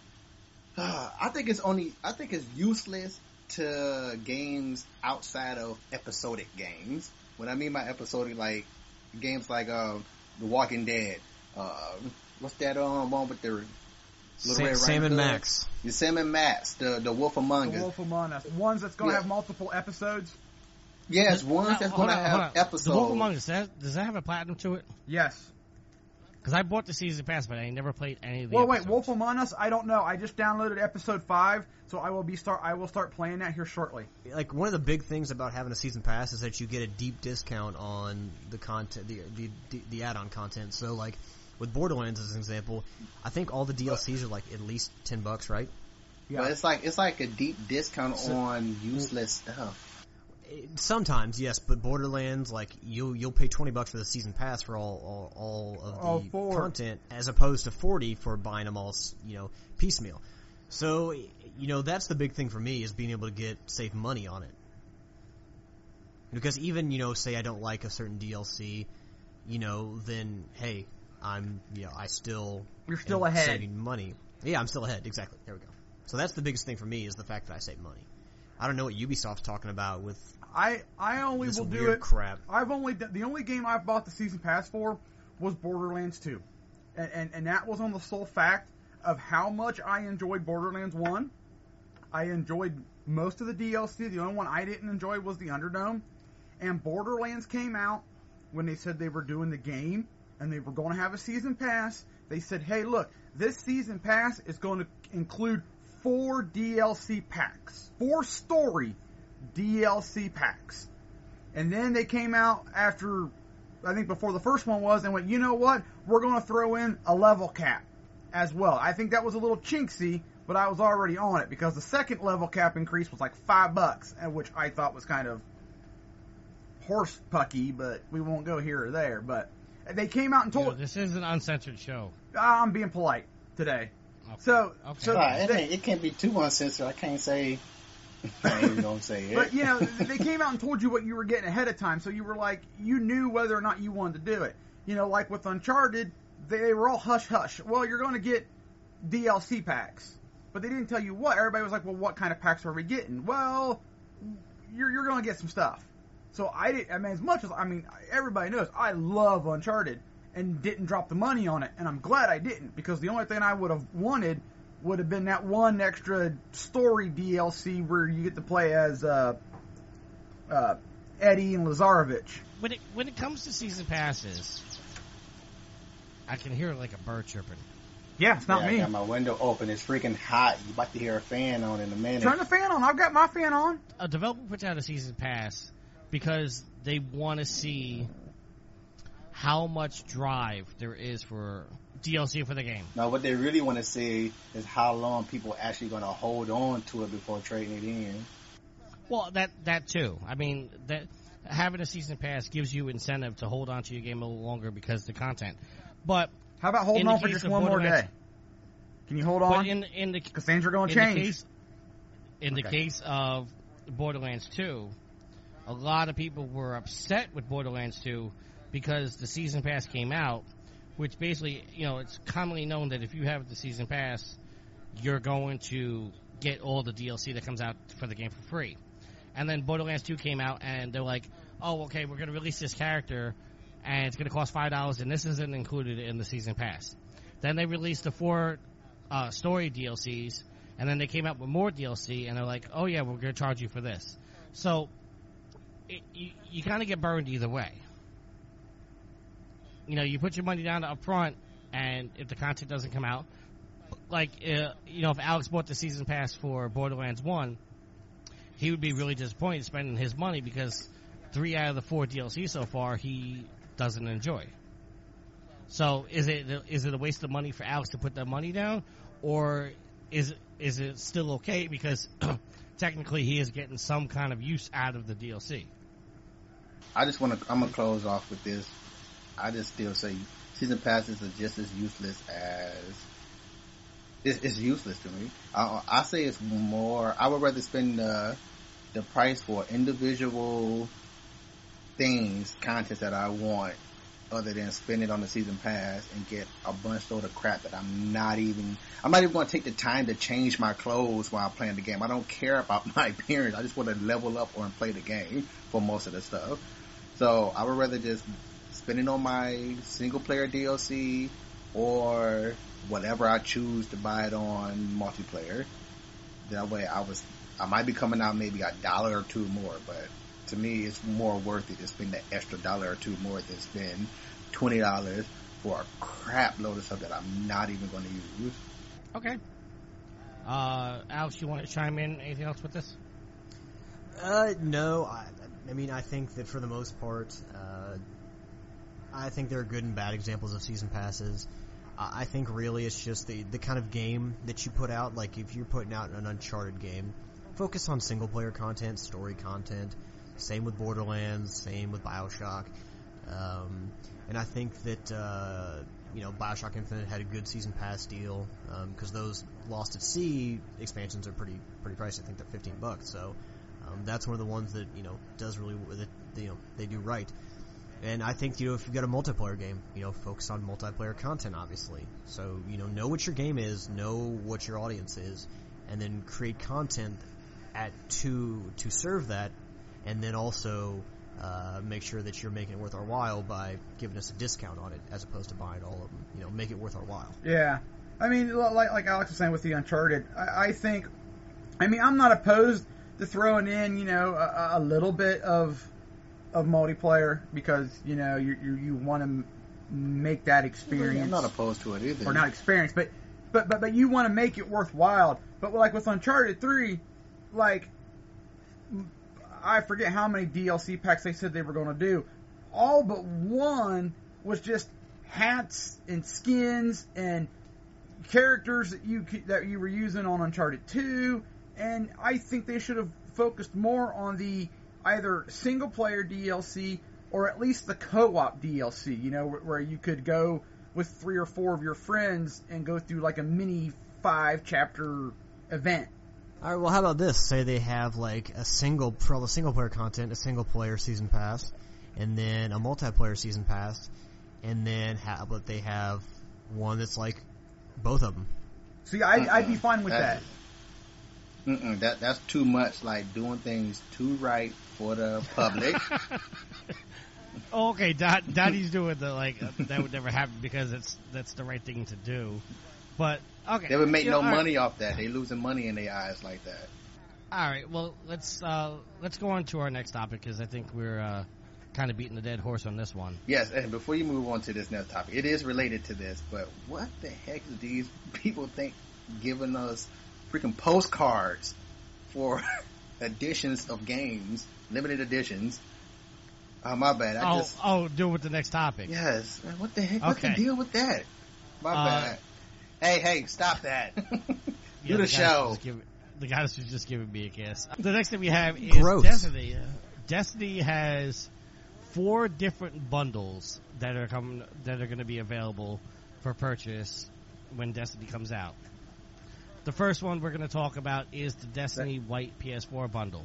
uh, I think it's only, I think it's useless to games outside of episodic games. What I mean by episodic, like games like uh, The Walking Dead. Uh, what's that um, one with the Little Sam, Red Sam Riding and Hood? Max. The Sam and Max, the the Wolf Among The Us. Wolf Among Us. Ones that's going to Yeah. have multiple episodes? Yes, ones Now, that's hold going to on, hold have on. episodes. The Wolf Among Us, that, does that have a platinum to it? Yes. Because I bought the season pass, but I never played any of the Well, wait, episodes. Wolf Among Us, I don't know. I just downloaded episode five, so I will be start. I will start playing that here shortly. Like, one of the big things about having a season pass is that you get a deep discount on the content, the the, the, the add-on content. So, like, with Borderlands as an example, I think all the D L Cs are like at least ten bucks, right? Yeah. But it's like it's like a deep discount So- on useless stuff. It- Sometimes, yes, but Borderlands, like, you'll you'll pay twenty bucks for the season pass for all all, all of the All four. content, as opposed to forty for buying them all, you know, piecemeal. So, you know, that's the big thing for me, is being able to get save money on it. Because even, you know, say I don't like a certain D L C, you know, then hey, I'm, you know, I still You're still am ahead. saving money. Yeah, I'm still ahead. Exactly. There we go. So that's the biggest thing for me, is the fact that I save money. I don't know what Ubisoft's talking about with I I only this will do weird it. crap. I've only d- the only game I've bought the season pass for was Borderlands two, and, and and that was on the sole fact of how much I enjoyed Borderlands one. I enjoyed most of the D L C. The only one I didn't enjoy was the Underdome. And Borderlands came out when they said they were doing the game and they were going to have a season pass. They said, "Hey, look, this season pass is going to include four D L C packs, four story D L C packs." And then they came out after, I think before the first one was, and went, "You know what? We're going to throw in a level cap as well." I think that was a little chinksy, but I was already on it because the second level cap increase was like five bucks, and which I thought was kind of horse pucky, but we won't go here or there. But they came out and You know, told, this is an uncensored show. I'm being polite today. Okay. So, Okay. so Right, it, they- ain't, it can't be too uncensored. I can't say. I ain't even gonna say it. But, you know, they came out and told you what you were getting ahead of time, so you were like, you knew whether or not you wanted to do it. You know, like with Uncharted, they were all hush-hush. Well, you're going to get D L C packs. But they didn't tell you what. Everybody was like, well, what kind of packs are we getting? Well, you're, you're going to get some stuff. So I did, I mean, as much as, I mean, everybody knows, I love Uncharted and didn't drop the money on it, and I'm glad I didn't, because the only thing I would have wanted would have been that one extra story D L C where you get to play as uh, uh, Eddie and Lazarevich. When it when it comes to season passes, I can hear like a bird chirping. Yeah, it's not yeah, me. I got my window open. It's freaking hot. You about to hear a fan on in a minute. Turn the fan on. I've got my fan on. A developer puts out a season pass because they want to see how much drive there is for D L C for the game. No, what they really want to see is how long people are actually going to hold on to it before trading it in. Well, that that too. I mean, that having a season pass gives you incentive to hold on to your game a little longer because of the content. But how about holding in on the for case just of one more Borderlands- day? Can you hold on? But in in the Because things are going in to the change. case in the Okay. case of Borderlands two, a lot of people were upset with Borderlands two because the season pass came out, which basically, you know, it's commonly known that if you have the season pass, you're going to get all the D L C that comes out for the game for free. And then Borderlands two came out, and they're like, oh, okay, we're going to release this character, and it's going to cost five dollars, and this isn't included in the season pass. Then they released the four uh, story D L Cs, and then they came out with more D L C, and they're like, oh, yeah, we're going to charge you for this. So it, you, you kind of get burned either way. You know, you put your money down up front, and if the content doesn't come out, like, uh, you know, if Alex bought the season pass for Borderlands one, he would be really disappointed spending his money because three out of the four D L C so far he doesn't enjoy. So is it is it a waste of money for Alex to put that money down, or is is it still okay because technically he is getting some kind of use out of the D L C? I just want to. I'm gonna close off with this. I just still say season passes are just as useless as. It's, it's useless to me. I, I say it's more. I would rather spend the the price for individual things, content that I want, other than spend it on the season pass and get a bunch load of crap that I'm not even. I'm not even going to take the time to change my clothes while I'm playing the game. I don't care about my appearance. I just want to level up or play the game for most of the stuff. So I would rather just spend it on my single player D L C or whatever I choose to buy it on multiplayer. That way I was, I might be coming out maybe a dollar or two more, but to me it's more worth it to spend that extra dollar or two more than spend twenty dollars for a crap load of stuff that I'm not even going to use. Okay. Uh, Alex, you want to chime in? Anything else with this? Uh, no. I, I mean, I think that for the most part, uh, I think there are good and bad examples of season passes. I think really it's just the, the kind of game that you put out. Like if you're putting out an Uncharted game, focus on single player content, story content. Same with Borderlands, same with BioShock. Um, and I think that, uh, you know, BioShock Infinite had a good season pass deal, um, cause those Lost at Sea expansions are pretty, pretty pricey. I think they're fifteen bucks. So, um, that's one of the ones that, you know, does really, that, you know, they do right. And I think, you know, if you've got a multiplayer game, you know, focus on multiplayer content, obviously. So, you know, know what your game is, know what your audience is, and then create content at to to serve that, and then also uh, make sure that you're making it worth our while by giving us a discount on it, as opposed to buying all of them. You know, make it worth our while. Yeah. I mean, like, like Alex was saying with the Uncharted, I, I think, I mean, I'm not opposed to throwing in, you know, a, a little bit of of multiplayer because, you know, you you, you want to make that experience. I'm not opposed to it either. Or not experience, but but but, but you want to make it worthwhile. But like with Uncharted three, like, I forget how many D L C packs they said they were going to do. All but one was just hats and skins and characters that you that you were using on Uncharted two, and I think they should have focused more on the either single player D L C or at least the co-op D L C, you know, where you could go with three or four of your friends and go through like a mini five chapter event. All right, well, how about this? Say they have like a single, for all the single player content, a single player season pass, and then a multiplayer season pass, and then how, but they have one that's like both of them. See, I, Uh-uh. I'd be fine with that. that. Mm-mm, that that's too much like doing things too right for the public. Oh, okay, Dot, Dottie's doing the like uh, that would never happen because it's that's the right thing to do. But okay, They would make You no know, all right. money off that. They losing money in their eyes like that. All right, well let's uh, let's go on to our next topic because I think we're uh, kind of beating the dead horse on this one. Yes, and before you move on to this next topic, it is related to this, but what the heck do these people think giving us freaking postcards for editions of games, limited editions? Oh, my bad. I oh, just, oh, deal with the next topic. yes. Man, what the heck? What's Okay. the deal with that? My Uh, bad. Hey, hey, stop that. Yeah, Do the guy show. was just giving- The guys was just giving me a kiss. The next thing we have is Gross. Destiny. Uh, Destiny has four different bundles that are coming that are going to be available for purchase when Destiny comes out. The first one we're going to talk about is the Destiny White P S four bundle.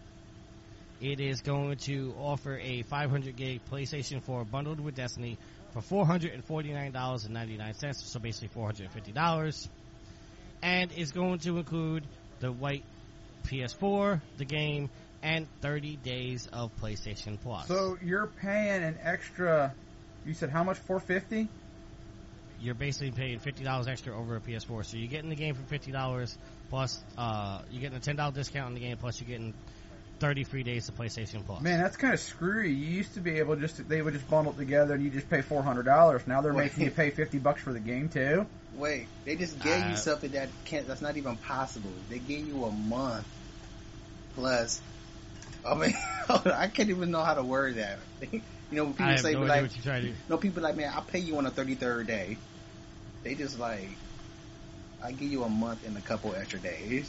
It is going to offer a five hundred gig PlayStation four bundled with Destiny for four hundred forty-nine dollars and ninety-nine cents, so basically four hundred fifty dollars. And it's going to include the white P S four, the game, and thirty days of PlayStation Plus. So you're paying an extra. You said how much? four hundred fifty dollars? You're basically paying fifty dollars extra over a P S four. So you're getting the game for fifty dollars, plus uh, you're getting a ten dollars discount on the game, plus you're getting thirty free days of PlayStation Plus. Man, that's kind of screwy. You used to be able just to, they would just bundle it together and you just pay four hundred dollars. Now they're Wait. making you pay fifty bucks for the game too. Wait, they just gave Uh, you something that can't. That's not even possible. They gave you a month plus. I mean, I can't even know how to word that. You know, when people I have say no idea like, what you're trying to do. no, people like, man, I'll pay you on the thirty-third day. They just like, I give you a month and a couple extra days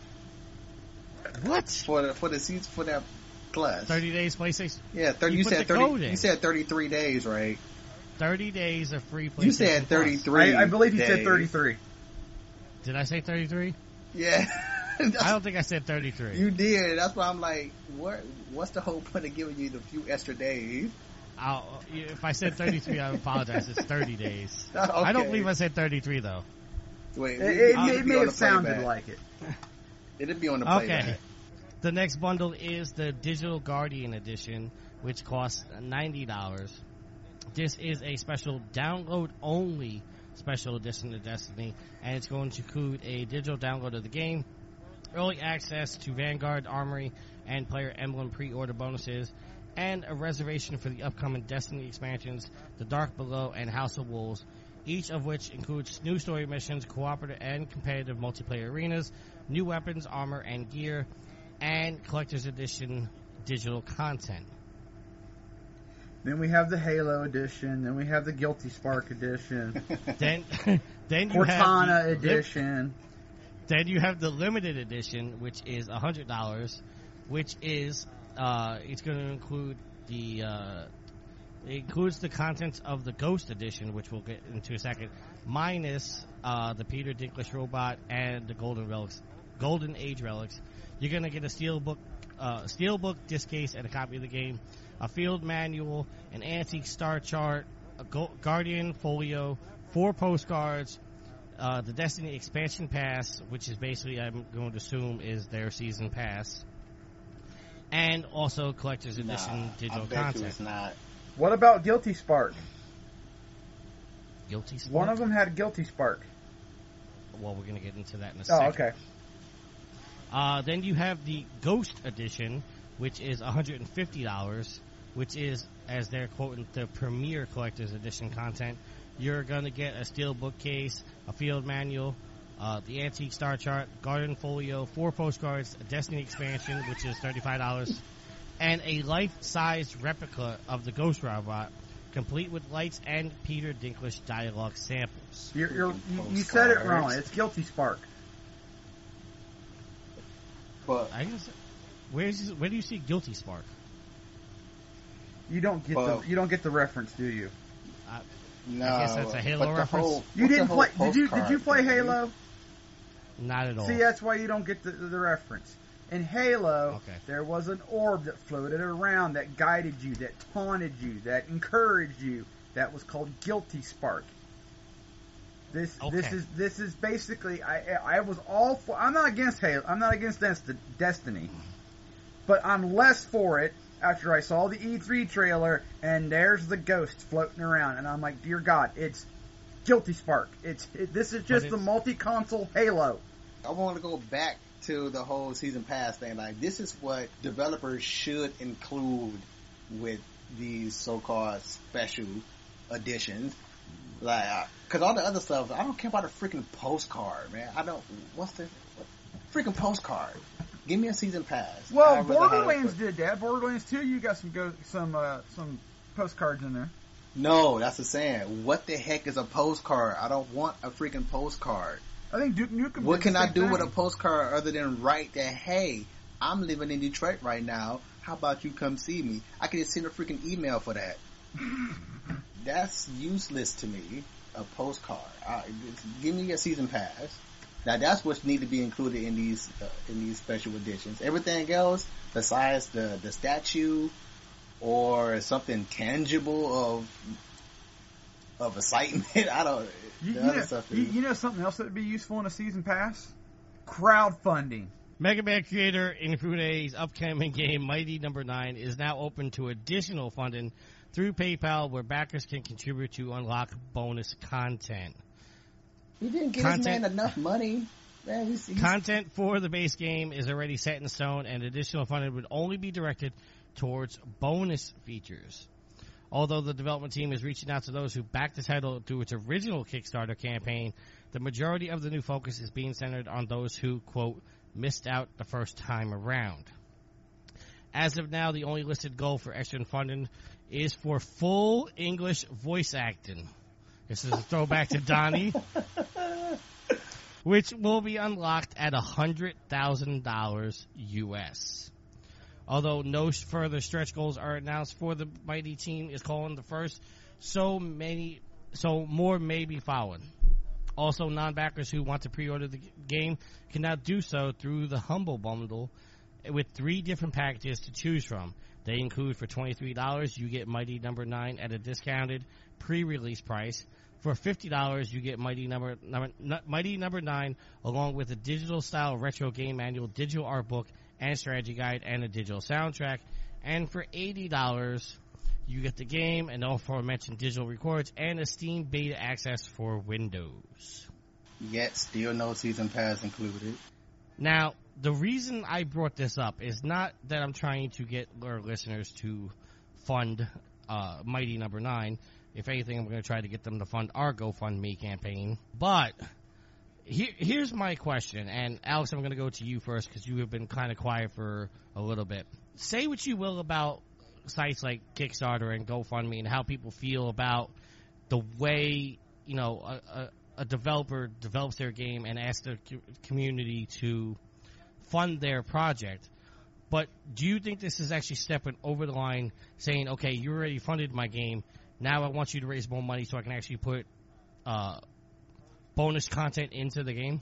What? for the for the season for that plus. thirty days PlayStation? Yeah, thirty. You You, put said the code thirty. in. You said thirty-three days, right? thirty days of free PlayStation You said Plus. thirty-three. I, I believe you days. said thirty-three. Did I say thirty-three? Yeah. I don't think I said thirty-three. You did. That's why I'm like, what? What's the whole point of giving you the few extra days? I'll, if I said thirty-three, I apologize. It's thirty days. Okay. I don't believe I said thirty-three, though. Wait, It, we- it, we- it it'd be may on have the sounded playback. like it. It'd be on the Okay. playback. The next bundle is the Digital Guardian Edition, which costs ninety dollars. This is a special download-only special edition of Destiny, and it's going to include a digital download of the game, early access to Vanguard, Armory, and Player Emblem pre-order bonuses, and a reservation for the upcoming Destiny expansions, The Dark Below and House of Wolves, each of which includes new story missions, cooperative and competitive multiplayer arenas, new weapons, armor, and gear, and collector's edition digital content. Then we have the Halo edition. Then we have the Guilty Spark edition. Then, then you Cortana have the, edition. Then you have the limited edition, which is a hundred dollars, which is uh, it's going to include the uh, it includes the contents of the Ghost edition, which we'll get into a second, minus uh, the Peter Dinklage robot and the Golden relics, Golden Age relics. You're going to get a steelbook, uh, steelbook disc case, and a copy of the game, a field manual, an antique star chart, a Go- Guardian folio, four postcards, uh, the Destiny expansion pass, which is basically, I'm going to assume, is their season pass, and also collector's edition Nah, digital I bet you content. it's not. What about Guilty Spark? Guilty Spark? One of them had Guilty Spark. Well, we're going to get into that in a Oh, second. okay. Uh, then you have the Ghost edition, which is one hundred fifty dollars, which is, as they're quoting, the premier collector's edition content. You're going to get a steel bookcase, a field manual, uh, the antique star chart, garden folio, four postcards, a Destiny expansion, which is thirty-five dollars, and a life-size replica of the Ghost robot, complete with lights and Peter Dinklage dialogue samples. You're, you're, you, you said it wrong. Postcards. It's Guilty Spark. But I guess, where's where do you see Guilty Spark? You don't get Well- the you don't get the reference, do you? no, I guess that's a Halo but the reference. whole- You what's the didn't whole play. Did you? Did postcard you play thing? Halo? Not at all. See, that's why you don't get the, the reference. In Halo, Okay. there was an orb that floated around that guided you, that taunted you, that encouraged you. That was called Guilty Spark. This this Okay. is this is basically I I was all for. I'm not against Halo. I'm not against Dest- Destiny, but I'm less for it after I saw the E three trailer and there's the ghost floating around, and I'm like, dear God, it's Guilty Spark. It's it, this is just the it's- multi-console Halo. I want to go back to the whole season pass thing. Like, this is what developers should include with these so-called special editions. Like, uh, cause all the other stuff, I don't care about a freaking postcard, man. I don't, what's the, what, freaking postcard. Give me a season pass. Well, I'd rather have Borderlands it- did that. Borderlands two, you got some go, some uh, some postcards in there. No, that's the saying. What the heck is a postcard? I don't want a freaking postcard. I think Duke Nukem. What did can the I same do thing. with a postcard other than write that, hey, I'm living in Detroit right now. How about you come see me? I can just send a freaking email for that. That's useless to me. A postcard. I, give me a season pass. Now that's what needs to be included in these uh, in these special editions. Everything else, besides the the statue or something tangible of of excitement, I don't. You, the you other know, stuff you, is- you know something else that would be useful in a season pass? Crowdfunding. Mega Man creator Inufune's upcoming game, Mighty Number Nine, is now open to additional funding through PayPal, where backers can contribute to unlock bonus content. He didn't give Content- this man enough money. Man, he's, he's, Content for the base game is already set in stone, and additional funding would only be directed towards bonus features. Although the development team is reaching out to those who backed the title through its original Kickstarter campaign, the majority of the new focus is being centered on those who, quote, missed out the first time around. As of now, the only listed goal for extra funding is for full English voice acting. This is a throwback to Donnie, which will be unlocked at one hundred thousand dollars U S. Although no further stretch goals are announced for the Mighty team is calling the first, so many, so more may be following. Also, non-backers who want to pre-order the game can now do so through the Humble Bundle with three different packages to choose from. They include, for twenty-three dollars, you get Mighty Number Nine at a discounted pre-release price. For fifty dollars, you get Mighty Number, number Mighty Number Nine along with a digital-style retro game manual, digital art book, and strategy guide, and a digital soundtrack. And for eighty dollars, you get the game and all aforementioned digital records and a Steam beta access for Windows. yet still no season pass included. Now, the reason I brought this up is not that I'm trying to get our listeners to fund uh, Mighty Number Nine. If anything, I'm going to try to get them to fund our GoFundMe campaign. But here, here's my question, and Alex, I'm going to go to you first because you have been kind of quiet for a little bit. Say what you will about sites like Kickstarter and GoFundMe and how people feel about the way, you know, a, a, a developer develops their game and asks the community to fund their project. But do you think this is actually stepping over the line, saying, okay, you already funded my game, now I want you to raise more money so I can actually put uh, bonus content into the game?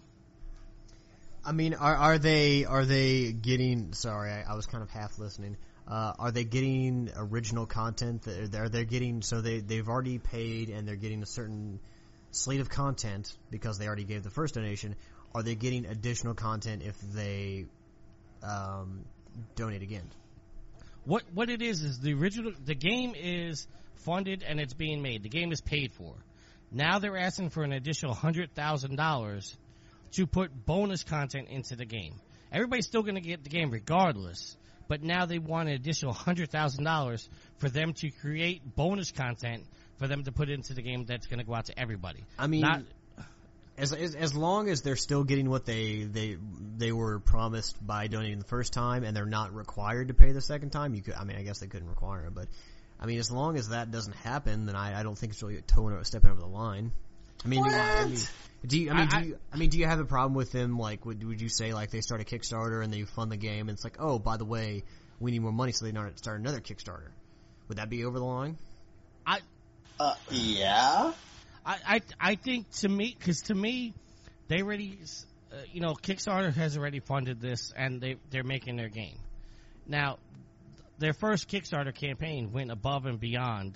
I mean, are are they are they getting? Sorry, I, I was kind of half listening. Uh, are they getting original content? Are they getting so they they've already paid and they're getting a certain slate of content because they already gave the first donation? Are they getting additional content if they um, donate again? What what it is is the original the game is funded and it's being made. The game is paid for. Now they're asking for an additional hundred thousand dollars to put bonus content into the game. Everybody's still going to get the game regardless, but now they want an additional hundred thousand dollars for them to create bonus content for them to put into the game that's going to go out to everybody. I mean, Not, as, as as long as they're still getting what they they they were promised by donating the first time, and they're not required to pay the second time. You could, I mean, I guess they couldn't require it, but I mean, as long as that doesn't happen, then I, I don't think it's really towing stepping over the line. I mean, What? I mean, do you? I mean, I- do you, I mean, do you have a problem with them? Like, would would you say like they start a Kickstarter and they fund the game, and it's like, oh, by the way, we need more money, so they not start another Kickstarter? Would that be over the line? I Uh, yeah. I, I, I think to me, because to me, they already, uh, you know, Kickstarter has already funded this, and they they're making their game. Now, their first Kickstarter campaign went above and beyond.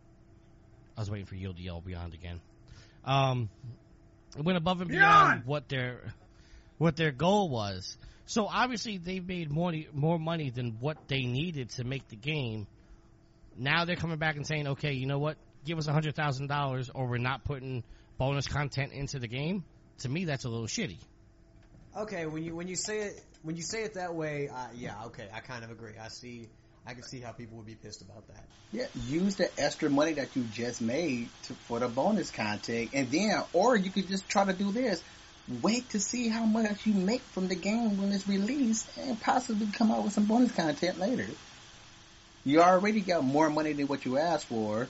I was waiting for Yield to yell beyond again. Um, it went above and beyond, Beyond! what their what their goal was. So obviously, they've made more more money than what they needed to make the game. Now they're coming back and saying, okay, you know what? Give us one hundred thousand dollars or we're not putting bonus content into the game. To me, that's a little shitty. Okay, when you when you say it when you say it that way, uh, yeah, okay, I kind of agree. I see I can see how people would be pissed about that. Yeah, use the extra money that you just made to, for the bonus content, and then, or you could just try to do this. Wait to see how much you make from the game when it's released, and possibly come out with some bonus content later. You already got more money than what you asked for,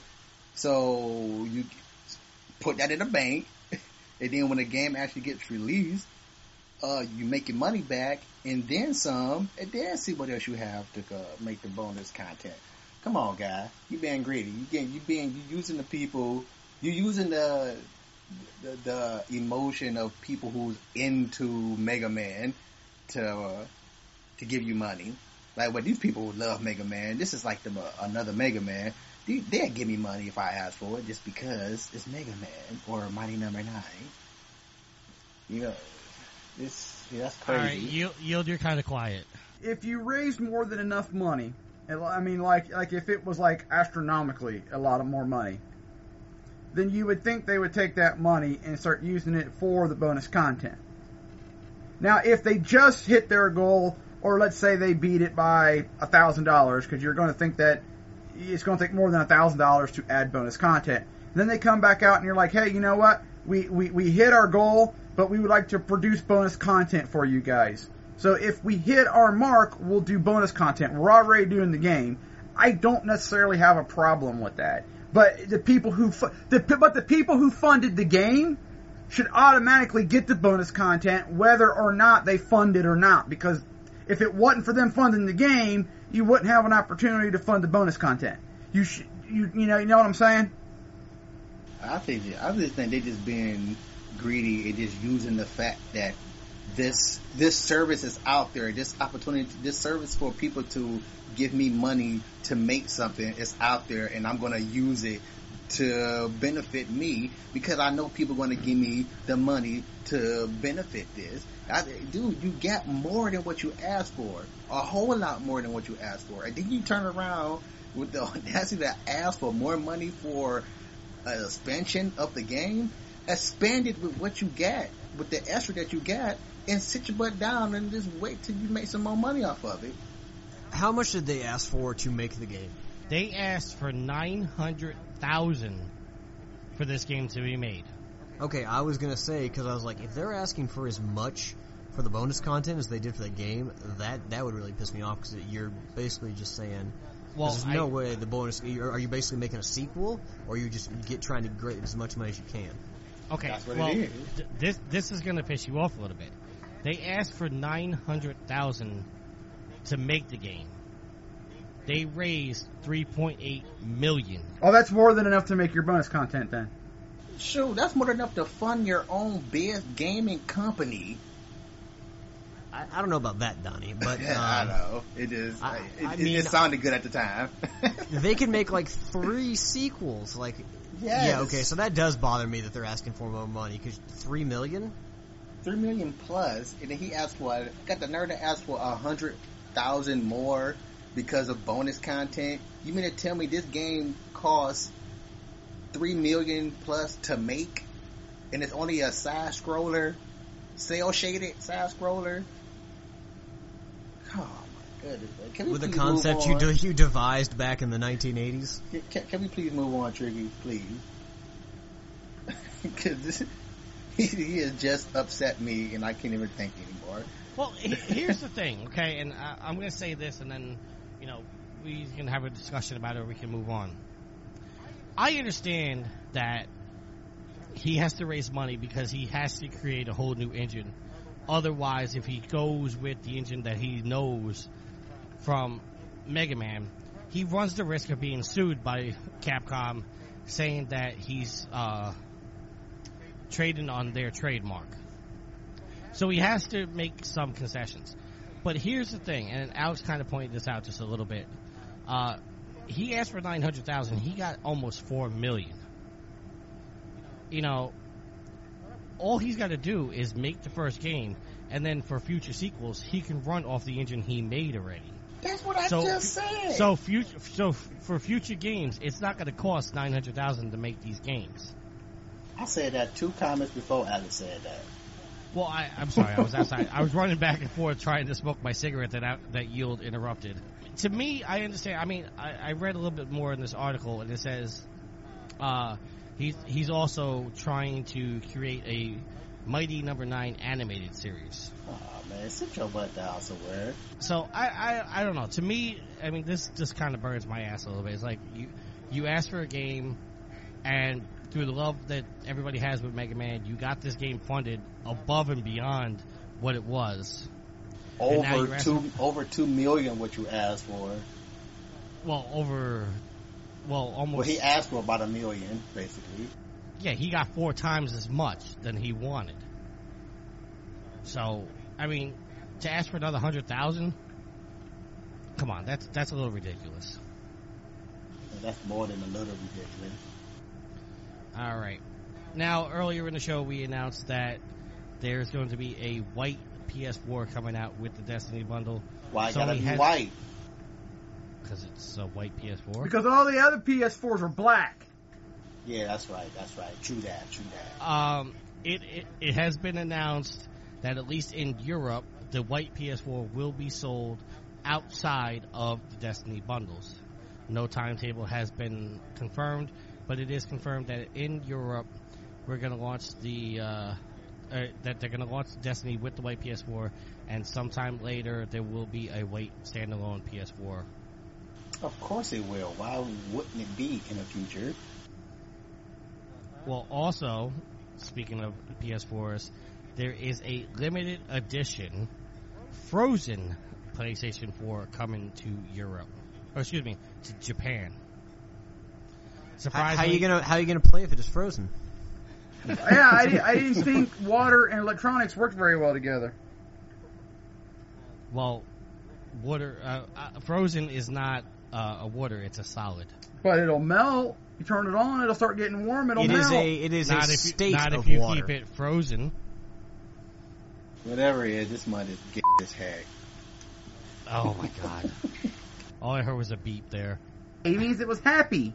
so you put that in the bank, and then when the game actually gets released, uh, you make your money back, and then some, and then see what else you have to uh, make the bonus content. Come on, guy, you being greedy. You getting, you being, you using the people, you using the, the the emotion of people who's into Mega Man to uh, to give you money. Like, well, these people who love Mega Man, this is like the, uh, another Mega Man. They, they'll give me money if I ask for it, just because it's Mega Man or Mighty Number Nine. You know, this yeah, that's crazy. All right, Yield, Yield, you're kind of quiet. If you raised more than enough money, I mean, like like if it was like astronomically a lot of more money, then you would think they would take that money and start using it for the bonus content. Now, if they just hit their goal, or let's say they beat it by a thousand dollars, because you're going to think that it's going to take more than a thousand dollars to add bonus content. And then they come back out and you're like, hey, you know what? We, we, we hit our goal, but we would like to produce bonus content for you guys. So if we hit our mark, we'll do bonus content. We're already doing the game. I don't necessarily have a problem with that. But the people who, fu- the, but the people who funded the game should automatically get the bonus content, whether or not they fund it or not, because if it wasn't for them funding the game, you wouldn't have an opportunity to fund the bonus content. You should, you, you know, you know what I'm saying? I think, I just think they just being greedy and just using the fact that this, this service is out there, this opportunity, this service for people to give me money to make something is out there, and I'm gonna use it to benefit me because I know people are gonna give me the money to benefit this. I, dude, you get more than what you asked for. A whole lot more than what you asked for. And then you turn around with the audacity to ask for more money for an expansion of the game. Expand it with what you get, with the extra that you get, and sit your butt down and just wait till you make some more money off of it. How much did they ask for to make the game? They asked for nine hundred thousand dollars for this game to be made. Okay, I was gonna say, because I was like, if they're asking for as much for the bonus content as they did for the game, that that would really piss me off, because you're basically just saying, well, there's no I, way the bonus. Are you basically making a sequel, or are you just get trying to get as much money as you can? Okay, That's what well, it is. Th- this this is gonna piss you off a little bit. They asked for nine hundred thousand dollars to make the game. They raised three point eight million dollars. Oh, that's more than enough to make your bonus content then. Shoot, that's more than enough to fund your own big gaming company. I, I don't know about that, Donnie, but um, I know it is. I, it, I it, mean, it sounded good at the time. They can make like three sequels. Like, yes. Yeah, okay, so that does bother me that they're asking for more money, because three million. Three million plus, and then he asked for. Got the nerve to ask for a hundred thousand more because of bonus content. You mean to tell me this game costs three million plus to make, and it's only a side scroller, cell shaded side scroller? Oh my goodness! Can we With a please concept move you on? de- you devised back in the nineteen eighties. Can, can we please move on, Tricky, please? Because this he, he has just upset me, and I can't even think anymore. Well, he- here's the thing, okay, and I, I'm going to say this, and then, you know, we can have a discussion about it, or we can move on. I understand that he has to raise money because he has to create a whole new engine. Otherwise, if he goes with the engine that he knows from Mega Man, he runs the risk of being sued by Capcom, saying that he's uh, trading on their trademark. So he has to make some concessions. But here's the thing, and Alex kind of pointed this out just a little bit. Uh, he asked for nine hundred thousand dollars. He got almost four million dollars. You know, all he's got to do is make the first game, and then for future sequels, he can run off the engine he made already. That's what I So, just said. So, future, so for future games, it's not going to cost nine hundred thousand dollars to make these games. I said that two comments before Alex said that. Well, I, I'm sorry, I was outside. I was running back and forth trying to smoke my cigarette that out, that Yield interrupted. to me, I understand. I mean, I, I read a little bit more in this article, and it says uh, he's he's also trying to create a Mighty Number Nine animated series. Oh man, sit your butt down somewhere. So I, I I don't know. To me, I mean, this just kind of burns my ass a little bit. It's like you you ask for a game, and through the love that everybody has with Mega Man, you got this game funded above and beyond what it was. Over two, over two million. What you asked for? Well, over, well, almost. Well, he asked for about a million, basically. Yeah, he got four times as much than he wanted. So, I mean, to ask for another hundred thousand, come on, that's that's a little ridiculous. That's more than a little ridiculous. All right. Now, earlier in the show, we announced that there's going to be a white P S four coming out with the Destiny bundle. Why Sony gotta be has, white? Because it's a white P S four. Because all the other P S fours are black. Yeah, that's right. That's right. True that. True that. Um, it, it it has been announced that at least in Europe, the white P S four will be sold outside of the Destiny bundles. No timetable has been confirmed, but it is confirmed that in Europe, we're going to launch the uh, uh, that they're going to launch Destiny with the white P S four, and sometime later there will be a white standalone P S four. Of course it will. Why wouldn't it be in the future? Well, also, speaking of P S fours, there is a limited edition Frozen PlayStation four coming to Europe. Or excuse me, to Japan. How, how you gonna how you gonna play if it is frozen? Yeah, I, I didn't think water and electronics worked very well together. Well, water uh, uh, frozen is not uh, a water; it's a solid. But it'll melt. You turn it on, it'll start getting warm. It'll It melt. is a it is Not a if you, state not of if you water. keep it frozen. Whatever it is, this month is get as heck. Oh my god! All I heard was a beep there. It means it was happy.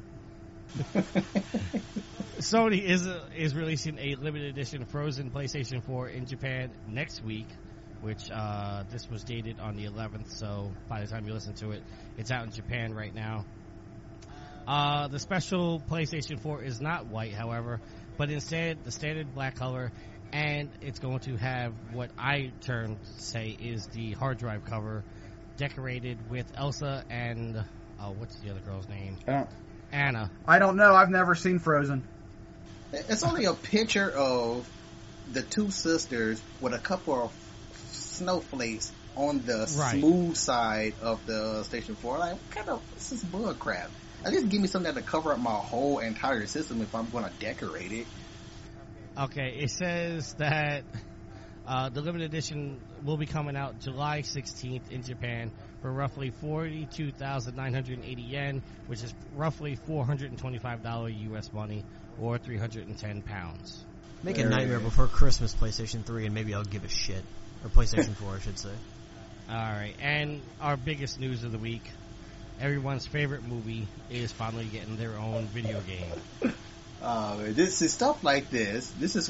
Sony is uh, is releasing a limited edition Frozen PlayStation four in Japan next week, which uh, this was dated on the eleventh, so by the time you listen to it, it's out in Japan right now. Uh, the special PlayStation four is not white, however, but instead the standard black color, and it's going to have what I term say is the hard drive cover, decorated with Elsa and oh, what's the other girl's name? I don't, Anna. I don't know. I've never seen Frozen. It's only a picture of the two sisters with a couple of snowflakes on the Right. smooth side of the Station four. Like, what kind of, this is bull crap. At least give me something to cover up my whole entire system if I'm going to decorate it. Okay, it says that uh, the limited edition will be coming out July sixteenth in Japan for roughly forty-two thousand nine hundred eighty yen, which is roughly four hundred twenty-five dollars U S money, or three hundred ten pounds. Make a Very nightmare good. before Christmas, PlayStation three, and maybe I'll give a shit. Or PlayStation four, I should say. Alright, and our biggest news of the week, everyone's favorite movie is finally getting their own video game. Uh, this is stuff like this. This is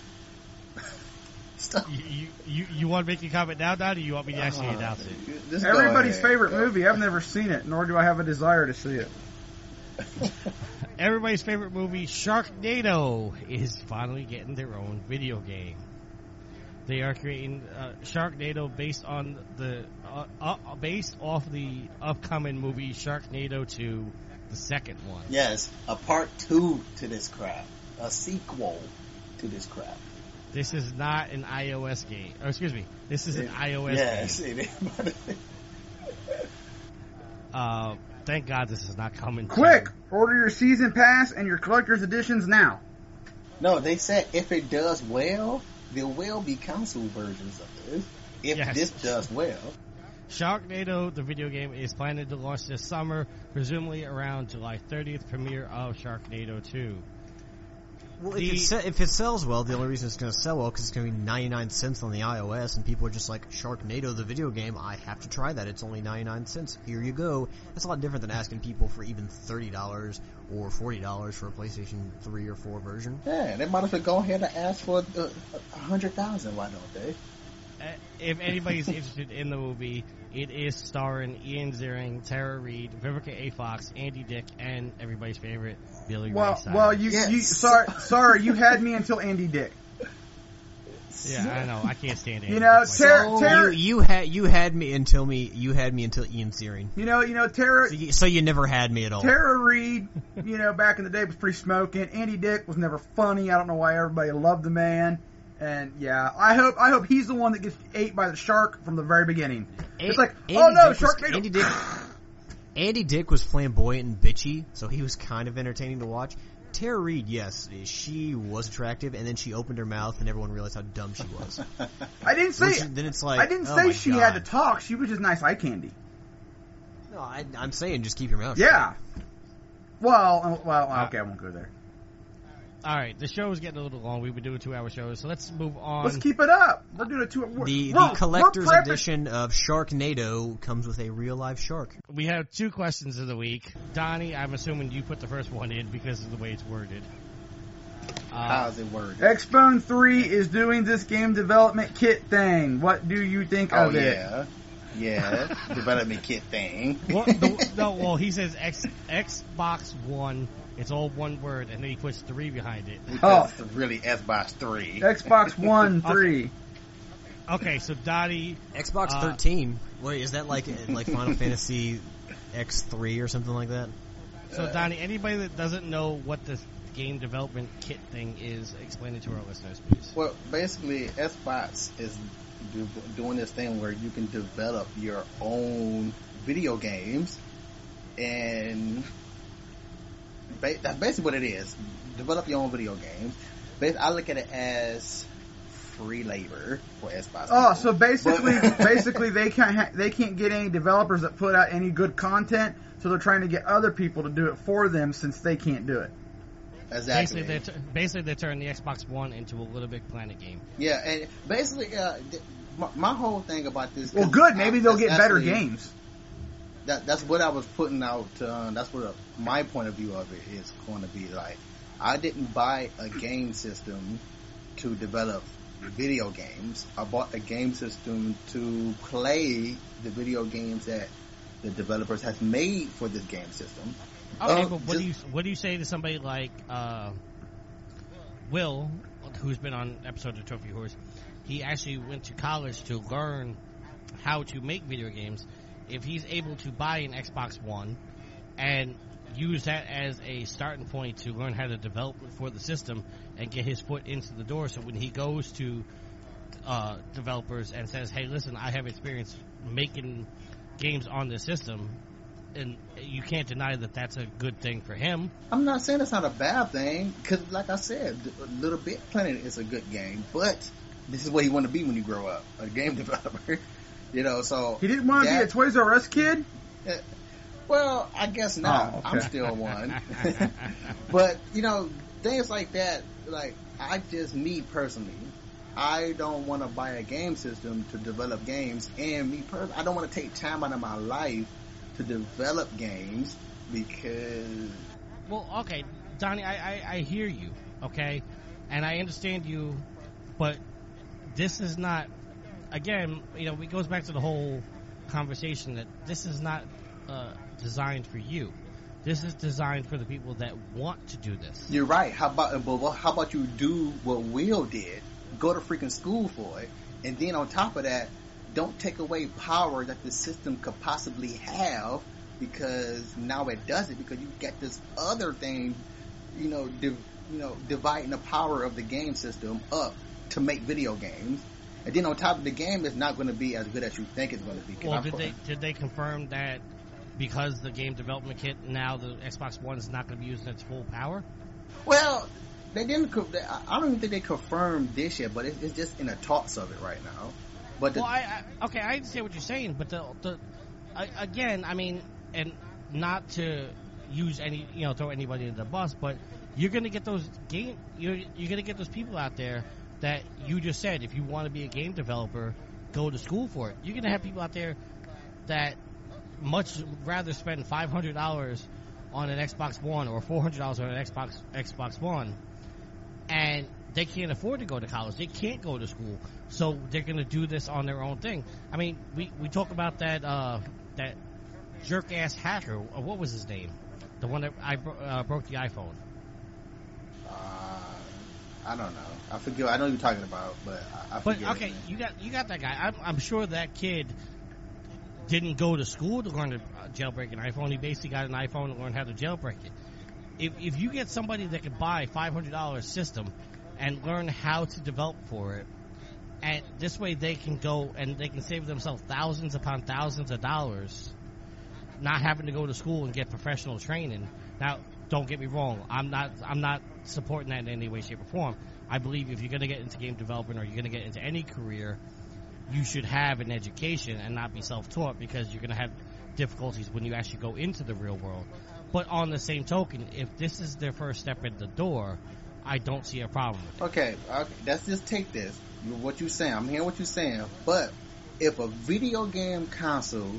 stuff. You, you, you, you want to make a comment now, Don, or you want me to actually Uh, announce it? just go Everybody's ahead. favorite movie. I've never seen it, nor do I have a desire to see it. Everybody's favorite movie, Sharknado, is finally getting their own video game. They are creating uh, Sharknado based on the uh, uh, based off the upcoming movie Sharknado two, the second one. Yes, a part two to this crap. A sequel to this crap. This is not an iOS game. Oh, excuse me. This is an It- iOS yes, game. it is. Uh, thank God this is not coming. to- Quick! Order your season pass and your collector's editions now. No, they said if it does well, there will be console versions of this. If Yes. this does well. Sharknado, the video game, is planned to launch this summer, presumably around July thirtieth, premiere of Sharknado two. Well, The- if, it se- if it sells well, the only reason it's going to sell well because it's going to be ninety-nine cents on the iOS, and people are just like, Sharknado, the video game, I have to try that. It's only ninety-nine cents. Here you go. That's a lot different than asking people for even thirty dollars or forty dollars for a PlayStation three or four version. Yeah, they might as well go ahead and ask for uh, a hundred thousand. Why don't they? if anybody's interested in the movie, it is starring Ian Ziering, Tara Reid, Vivica A. Fox, Andy Dick, and everybody's favorite Billy Ray Well, Cyrus. well, you, Yes. you sorry, sorry, you had me until Andy Dick. Yeah, I know. I can't stand Andy You know, Dick. Tara, So- Tara, You you had you had me until me you had me until Ian Searing. you know, you know, Tara, So you, so you never had me at all. Tara Reid, you know, back in the day was pretty smoking. Andy Dick was never funny. I don't know why everybody loved the man. And yeah, I hope I hope he's the one that gets ate by the shark from the very beginning. It's like, Andy oh no, Dick was- Sharknado. Andy Dick, Andy Dick was flamboyant and bitchy, so he was kind of entertaining to watch. Tara Reid, yes, she was attractive, and then she opened her mouth, and everyone realized how dumb she was. I didn't say. Which- then it's like, I didn't oh say my she God. had to talk. She was just nice eye candy. No, I, I'm saying just keep your mouth Yeah. Well, uh, well, okay, I won't go there. All right, the show is getting a little long. We've been doing two-hour shows, so let's move on. Let's keep it up. We're doing a two. We're, The, we're- the collector's we're prepping- edition of Sharknado comes with a real life shark. We have two questions of the week. Donnie, I'm assuming you put the first one in because of the way it's worded. Uh, How's it word? Xbone three is doing this game development kit thing. What do you think Oh of it? yeah, yeah. Development kit thing. well, the, no, well, he says X, Xbox One. It's all one word, and then he puts three behind it. Because it's really Xbox three. Xbox One three. Okay, so Donnie, Xbox Uh, thirteen. Wait, is that like like Final Fantasy X three or something like that? so Donnie, anybody that doesn't know what this game development kit thing is, explain it to our listeners, please. Well, basically, Xbox is do, doing this thing where you can develop your own video games, and ba- that's basically what it is. Develop your own video games. But I look at it as free labor for Xbox. Oh, people. so basically, But- basically they can't ha- they can't get any developers that put out any good content, so they're trying to get other people to do it for them since they can't do it. exactly. Basically, they're t- basically they turn the Xbox One into a Little Big Planet game. Yeah, and basically, uh, th- my, my whole thing about this. Well, good. Maybe they'll that's get better actually- games. That that's what I was putting out. Uh, that's what uh, my point of view of it is going to be like. I didn't buy a game system to develop video games. I bought a game system to play the video games that the developers have made for this game system. Okay, Uh, but what just- do you what do you say to somebody like uh, Will, who's been on episodes of Trophy Horse? He actually went to college to learn how to make video games. If he's able to buy an Xbox One and use that as a starting point to learn how to develop for the system and get his foot into the door, so when he goes to uh, developers and says, "Hey, listen, I have experience making games on this system," and you can't deny that that's a good thing for him. I'm not saying it's not a bad thing because, like I said, Little Big Planet is a good game, but this is what you want to be when you grow up, a game developer. You know, so He didn't want to be a that- Toys R Us kid. Uh, well, I guess not. Oh, okay. I'm still one. But, you know, things like that, like, I just, me personally, I don't want to buy a game system to develop games. And me personally, I don't want to take time out of my life to develop games because... Well, okay, Donnie, I, I, I hear you, okay? And I understand you, but this is not, again, you know, it goes back to the whole conversation that this is not uh, designed for you. This is designed for the people that want to do this. You're right. How about, but what- how about you do what Will did? Go to freaking school for it. And then on top of that, don't take away power that the system could possibly have, because now it does it because you get this other thing, you know, div, you know, dividing the power of the game system up to make video games. And then on top of the game, it's not going to be as good as you think it's going to be. 'Cause Well, I'm did pro- they did they confirm that because the game development kit, now the Xbox One is not going to be using its full power? Well, they didn't. co- they- I I don't even think they confirmed this yet, but it's, it's just in the talks of it right now. But the, Well, I, I okay, I understand what you're saying, but the the I, again, I mean, and not to use any, you know, throw anybody into the bus, but you're going to get those game, you're you're going to get those people out there that you just said, if you want to be a game developer, go to school for it. You're going to have people out there that much rather spend five hundred dollars on an Xbox One or four hundred dollars on an Xbox Xbox One, and they can't afford to go to college. They can't go to school, so they're going to do this on their own thing. I mean, we, we talk about that uh, that jerk ass hacker. Or what was his name? The one that I bro- uh, broke the iPhone. Uh, I don't know. I forget. I know what you're talking about, but I, I But forget. okay, you got you got that guy. I'm, I'm sure that kid didn't go to school to learn to uh, jailbreak an iPhone. He basically got an iPhone and learned how to jailbreak it. If if you get somebody that can buy a five hundred dollars system and learn how to develop for it, and this way they can go and they can save themselves thousands upon thousands of dollars, not having to go to school and get professional training. Now, don't get me wrong. I'm not I'm not supporting that in any way, shape, or form. I believe if you're going to get into game development or you're going to get into any career, you should have an education and not be self-taught, because you're going to have difficulties when you actually go into the real world. But on the same token, if this is their first step in the door, I don't see a problem with it. Okay, okay, let's just take this. What you're saying, I'm hearing what you're saying. But if a video game console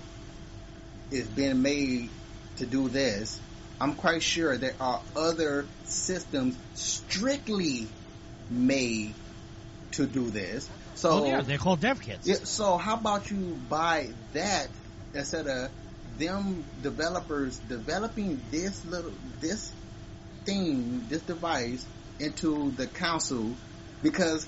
is being made to do this, I'm quite sure there are other systems strictly made to do this. So Oh yeah, they're called dev kits. yeah, so how about you buy that instead of them developers developing this little this thing, this device into the console, because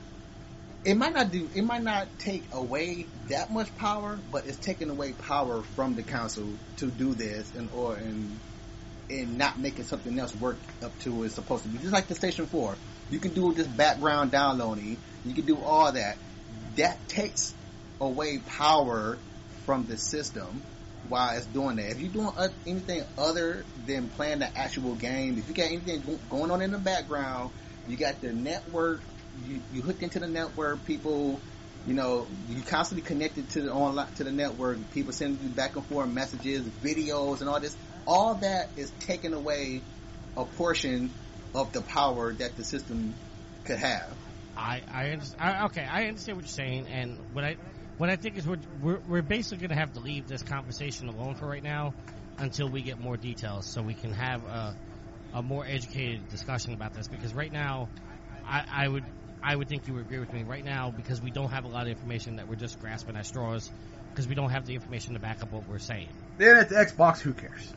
it might not do it might not take away that much power, but it's taking away power from the console to do this and or and and not making something else work up to what it's supposed to be. Just like the Station four. You can do this background downloading, you can do all that. That takes away power from the system while it's doing that. If you're doing uh, anything other than playing the actual game, if you got anything go- going on in the background, you got the network, you, you hook into the network, people, you know, you constantly connected to the online, to the network, people sending you back and forth messages, videos, and all this. All that is taking away a portion of the power that the system could have. I, I, understand, I okay, I understand what you're saying, and what I what I think is we're we're, we're basically going to have to leave this conversation alone for right now until we get more details, so we can have a a more educated discussion about this. Because right now, I, I would I would think you would agree with me right now, because we don't have a lot of information, that we're just grasping at straws because we don't have the information to back up what we're saying. Then it's Xbox. Who cares?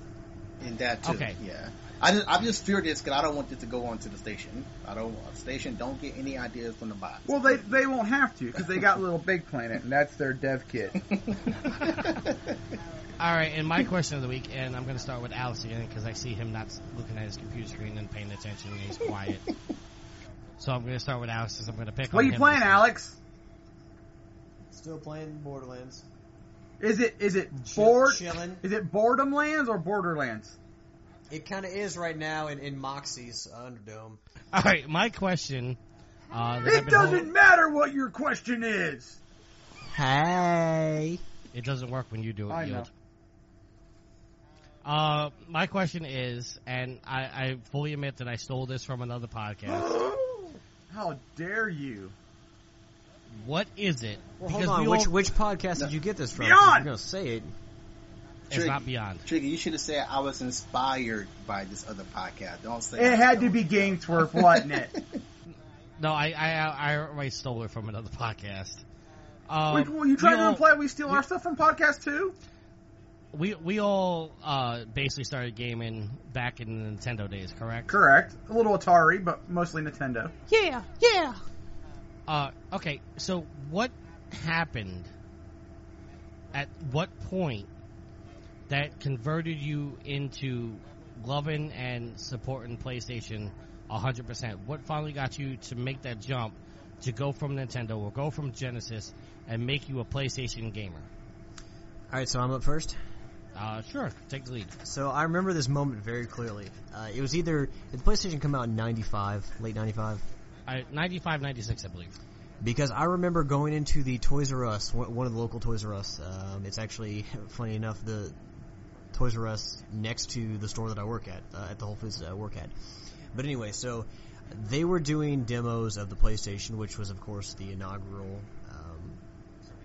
In that too, Okay. yeah. I just, I'm just fear this because I don't want this to go on to the station. I don't want the station. Don't get any ideas from the box. Well, they they won't have to, because they got Little Big Planet, and that's their dev kit. All right, and my question of the week, and I'm going to start with Alex again because I see him not looking at his computer screen and paying attention, and he's quiet. So I'm going to start with Alex, because I'm going to pick What on are you him playing, this week. Alex? Still playing Borderlands. Is it is it Chill- board? chilling. Is it Boredom Lands or Borderlands? It kind of is right now in, in Moxie's Underdome. All right, my question. Uh, that I've It been doesn't holding- matter what your question is. Hey. It doesn't work when you do it. I know. Yield. Uh, my question is, and I, I fully admit that I stole this from another podcast. How dare you? What is it? Well, hold Because on. we Which all- which podcast did you get this from? Beyond! 'Cause You're gonna say it. It's Tricky. not Beyond. Tricky, you should have said I was inspired by this other podcast. Don't say It I had to stole be GameSwerve, wasn't it? No, I I I already stole it from another podcast. Um, Wait, well, you trying we to all- imply we steal we- our stuff from podcast too? We we all uh, basically started gaming back in the Nintendo days, correct? Correct. A little Atari, but mostly Nintendo. Yeah, yeah. Uh, okay, so what happened at what point that converted you into loving and supporting PlayStation one hundred percent? What finally got you to make that jump to go from Nintendo or go from Genesis and make you a PlayStation gamer? All right, so I'm up first. Uh, sure, take the lead. So I remember this moment very clearly. Uh, it was either did the PlayStation come out in ninety-five, late ninety-five? I, ninety-five, ninety-six, I believe. Because I remember going into the Toys R Us, one one of the local Toys R Us. Um, it's actually, funny enough, the Toys R Us next to the store that I work at, uh, at the Whole Foods that I work at. But anyway, so they were doing demos of the PlayStation, which was, of course, the inaugural um,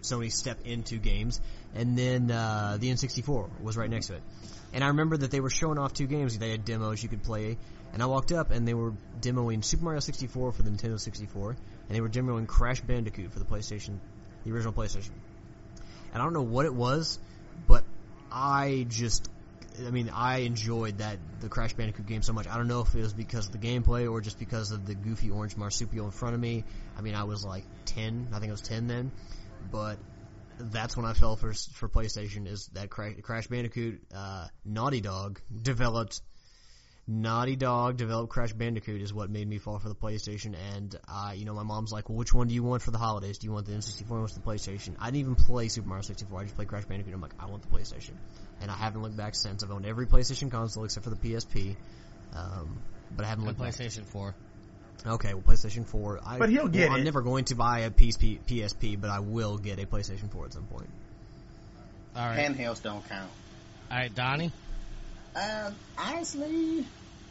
Sony step into games, and then uh, the N sixty-four was right next to it. And I remember that they were showing off two games. They had demos you could play, and I walked up and they were demoing Super Mario sixty-four for the Nintendo sixty-four, and they were demoing Crash Bandicoot for the PlayStation, the original PlayStation. And I don't know what it was, but I just, I mean, I enjoyed that, the Crash Bandicoot game so much. I don't know if it was because of the gameplay or just because of the goofy orange marsupial in front of me. I mean, I was like ten, I think I was ten then, but that's when I fell for for PlayStation, is that Crash, Crash Bandicoot. uh, Naughty Dog developed, Naughty Dog developed Crash Bandicoot is what made me fall for the PlayStation, and, uh, you know, my mom's like, well, which one do you want for the holidays? Do you want the N sixty-four or the PlayStation? I didn't even play Super Mario sixty-four, I just played Crash Bandicoot. I'm like, I want the PlayStation. And I haven't looked back since. I've owned every PlayStation console except for the P S P, um, but I haven't And looked PlayStation back. four. Okay, well, PlayStation four. I, But he'll get well, I'm it. never going to buy a P S P, but I will get a PlayStation four at some point. All right. Handhelds don't count. All right, Donnie. Um, honestly,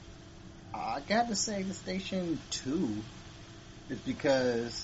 I got to say the Station two is because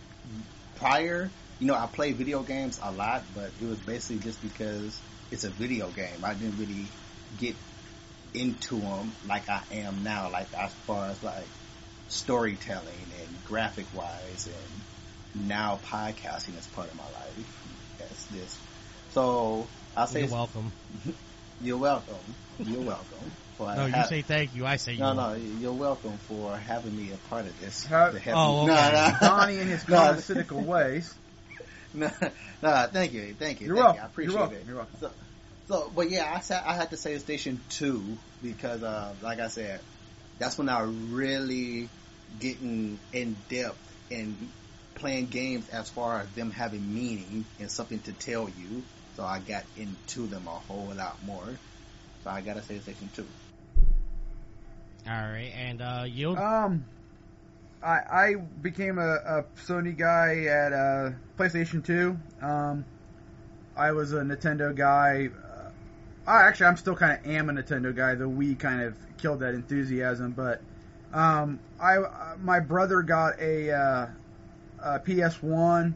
prior, you know, I played video games a lot, but it was basically just because it's a video game. I didn't really get into them like I am now, like as far as like storytelling and graphic wise, and now podcasting is part of my life. That's this. So I'll say You're welcome. You're welcome. You're welcome. For No, you ha- say thank you. I say no, you're no. welcome. You're welcome for having me a part of this. How- The heavy- Oh, okay. no, no. Donnie and his No. condescendical ways. No, no, thank you, thank you, You're thank welcome. you. I appreciate You're welcome. it. You're welcome. So, so, but yeah, I said I had to say Station Two because, uh, like I said, that's when I really getting in depth in playing games as far as them having meaning and something to tell you. So I got into them a whole lot more. So I gotta say Station Two. All right, and uh, you. Um, I I became a, a Sony guy at uh, PlayStation two. Um, I was a Nintendo guy. Uh, I actually I'm still kind of am a Nintendo guy. The Wii kind of killed that enthusiasm, but um, I uh, my brother got a, uh, a P S one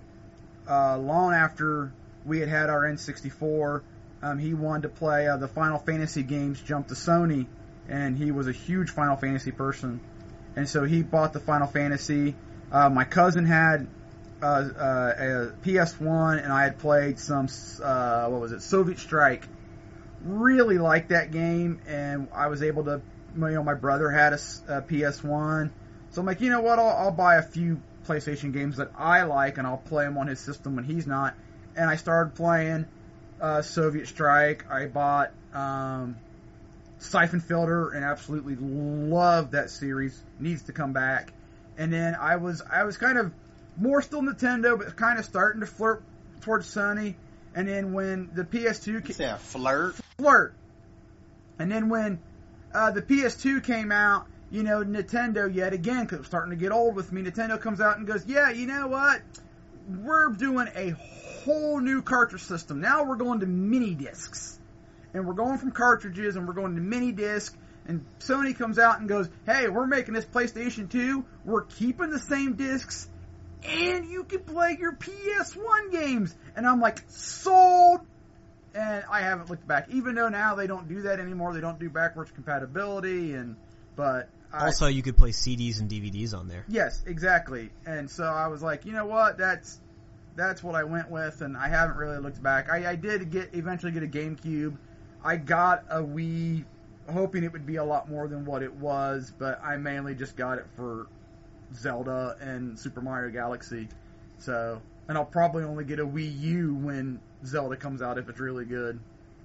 uh, long after we had had our N sixty-four. Um, he wanted to play uh, the Final Fantasy games, jump to Sony, and he was a huge Final Fantasy person. And so he bought the Final Fantasy. Uh, my cousin had uh, uh, a P S one, and I had played some, uh, what was it, Soviet Strike. Really liked that game, and I was able to, you know, my brother had a, a P S one. So I'm like, you know what, I'll, I'll buy a few PlayStation games that I like, and I'll play them on his system when he's not. And I started playing uh, Soviet Strike. I bought um, Siphon Filter and absolutely loved that series. Needs to come back. And then I was I was kind of more still Nintendo, but kind of starting to flirt towards Sony. And then when the P S two You came, say a flirt? flirt. And then when uh, the P S two came out, you know, Nintendo yet again, because it's starting to get old with me, Nintendo comes out and goes, yeah, you know what? We're doing a whole new cartridge system. Now we're going to mini discs. And we're going from cartridges and we're going to mini disc. And Sony comes out and goes, hey, we're making this PlayStation two. We're keeping the same discs. And you can play your P S one games. And I'm like, sold. And I haven't looked back. Even though now they don't do that anymore. They don't do backwards compatibility. And But I, Also, you could play C Ds and D V Ds on there. yes, exactly. And so I was like, you know what? That's that's what I went with, and I haven't really looked back. I, I did get eventually get a GameCube. I got a Wii, hoping it would be a lot more than what it was, but I mainly just got it for Zelda and Super Mario Galaxy. So, and I'll probably only get a Wii U when Zelda comes out if it's really good.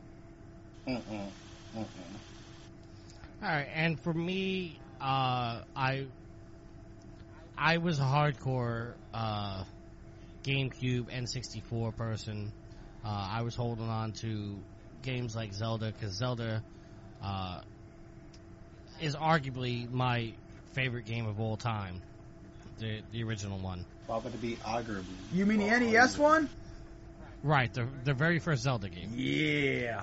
Mm-mm. Mm-mm. All right, and for me, uh, I I was a hardcore uh, GameCube N sixty-four person. Uh, I was holding on to games like Zelda because Zelda uh, is arguably my favorite game of all time, the the original one. Why would it be arguably? You mean the N E S one? Right, the the very first Zelda game. Yeah.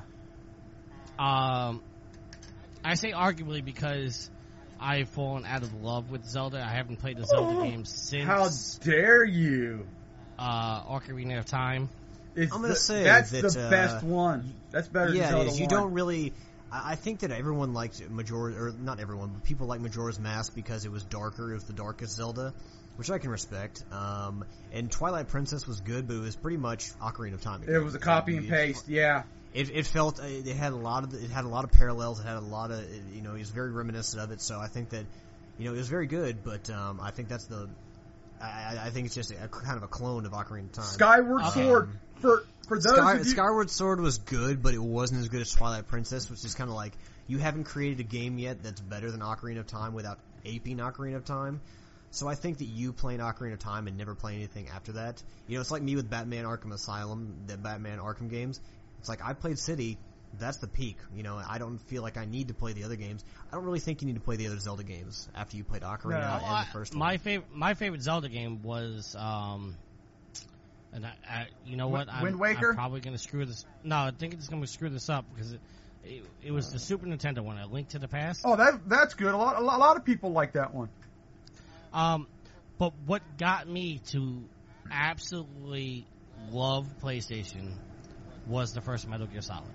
Um, I say arguably because I've fallen out of love with Zelda. I haven't played the Zelda games since. How dare you? uh, Ocarina of Time. It's I'm gonna the- say that's that, the uh, best one. That's better than Yeah, Zelda it is. You one. don't really. I I think that everyone liked Majora, or not everyone, but people like Majora's Mask because it was darker. It was the darkest Zelda, which I can respect. Um, and Twilight Princess was good, but it was pretty much Ocarina of Time. It was a copy and It- paste. Yeah. It, it felt it had a lot of it had a lot of parallels. It had a lot of you know it was very reminiscent of it. So I think that you know it was very good. But um, I think that's the I, I think it's just a, kind of a clone of Ocarina of Time. Skyward Um, Sword for for those Sky, of you. Skyward Sword was good, but it wasn't as good as Twilight Princess, which is kind of like you haven't created a game yet that's better than Ocarina of Time without aping Ocarina of Time. So I think that you playing Ocarina of Time and never playing anything after that, you know, it's like me with Batman Arkham Asylum, the Batman Arkham games. It's like I played City, that's the peak. You know, I don't feel like I need to play the other games. I don't really think you need to play the other Zelda games after you played Ocarina No. and Well, I- the first my one. favorite, my favorite Zelda game was, um, and I, I you know what, Wind- I'm, Wind Waker? I'm probably going to screw this. No, I think it's going to screw this up because it, it, it was the Super Nintendo one, A Link to the Past. Oh, that that's good. A lot a lot, a lot of people like that one. Um, but what got me to absolutely love PlayStation was the first Metal Gear Solid.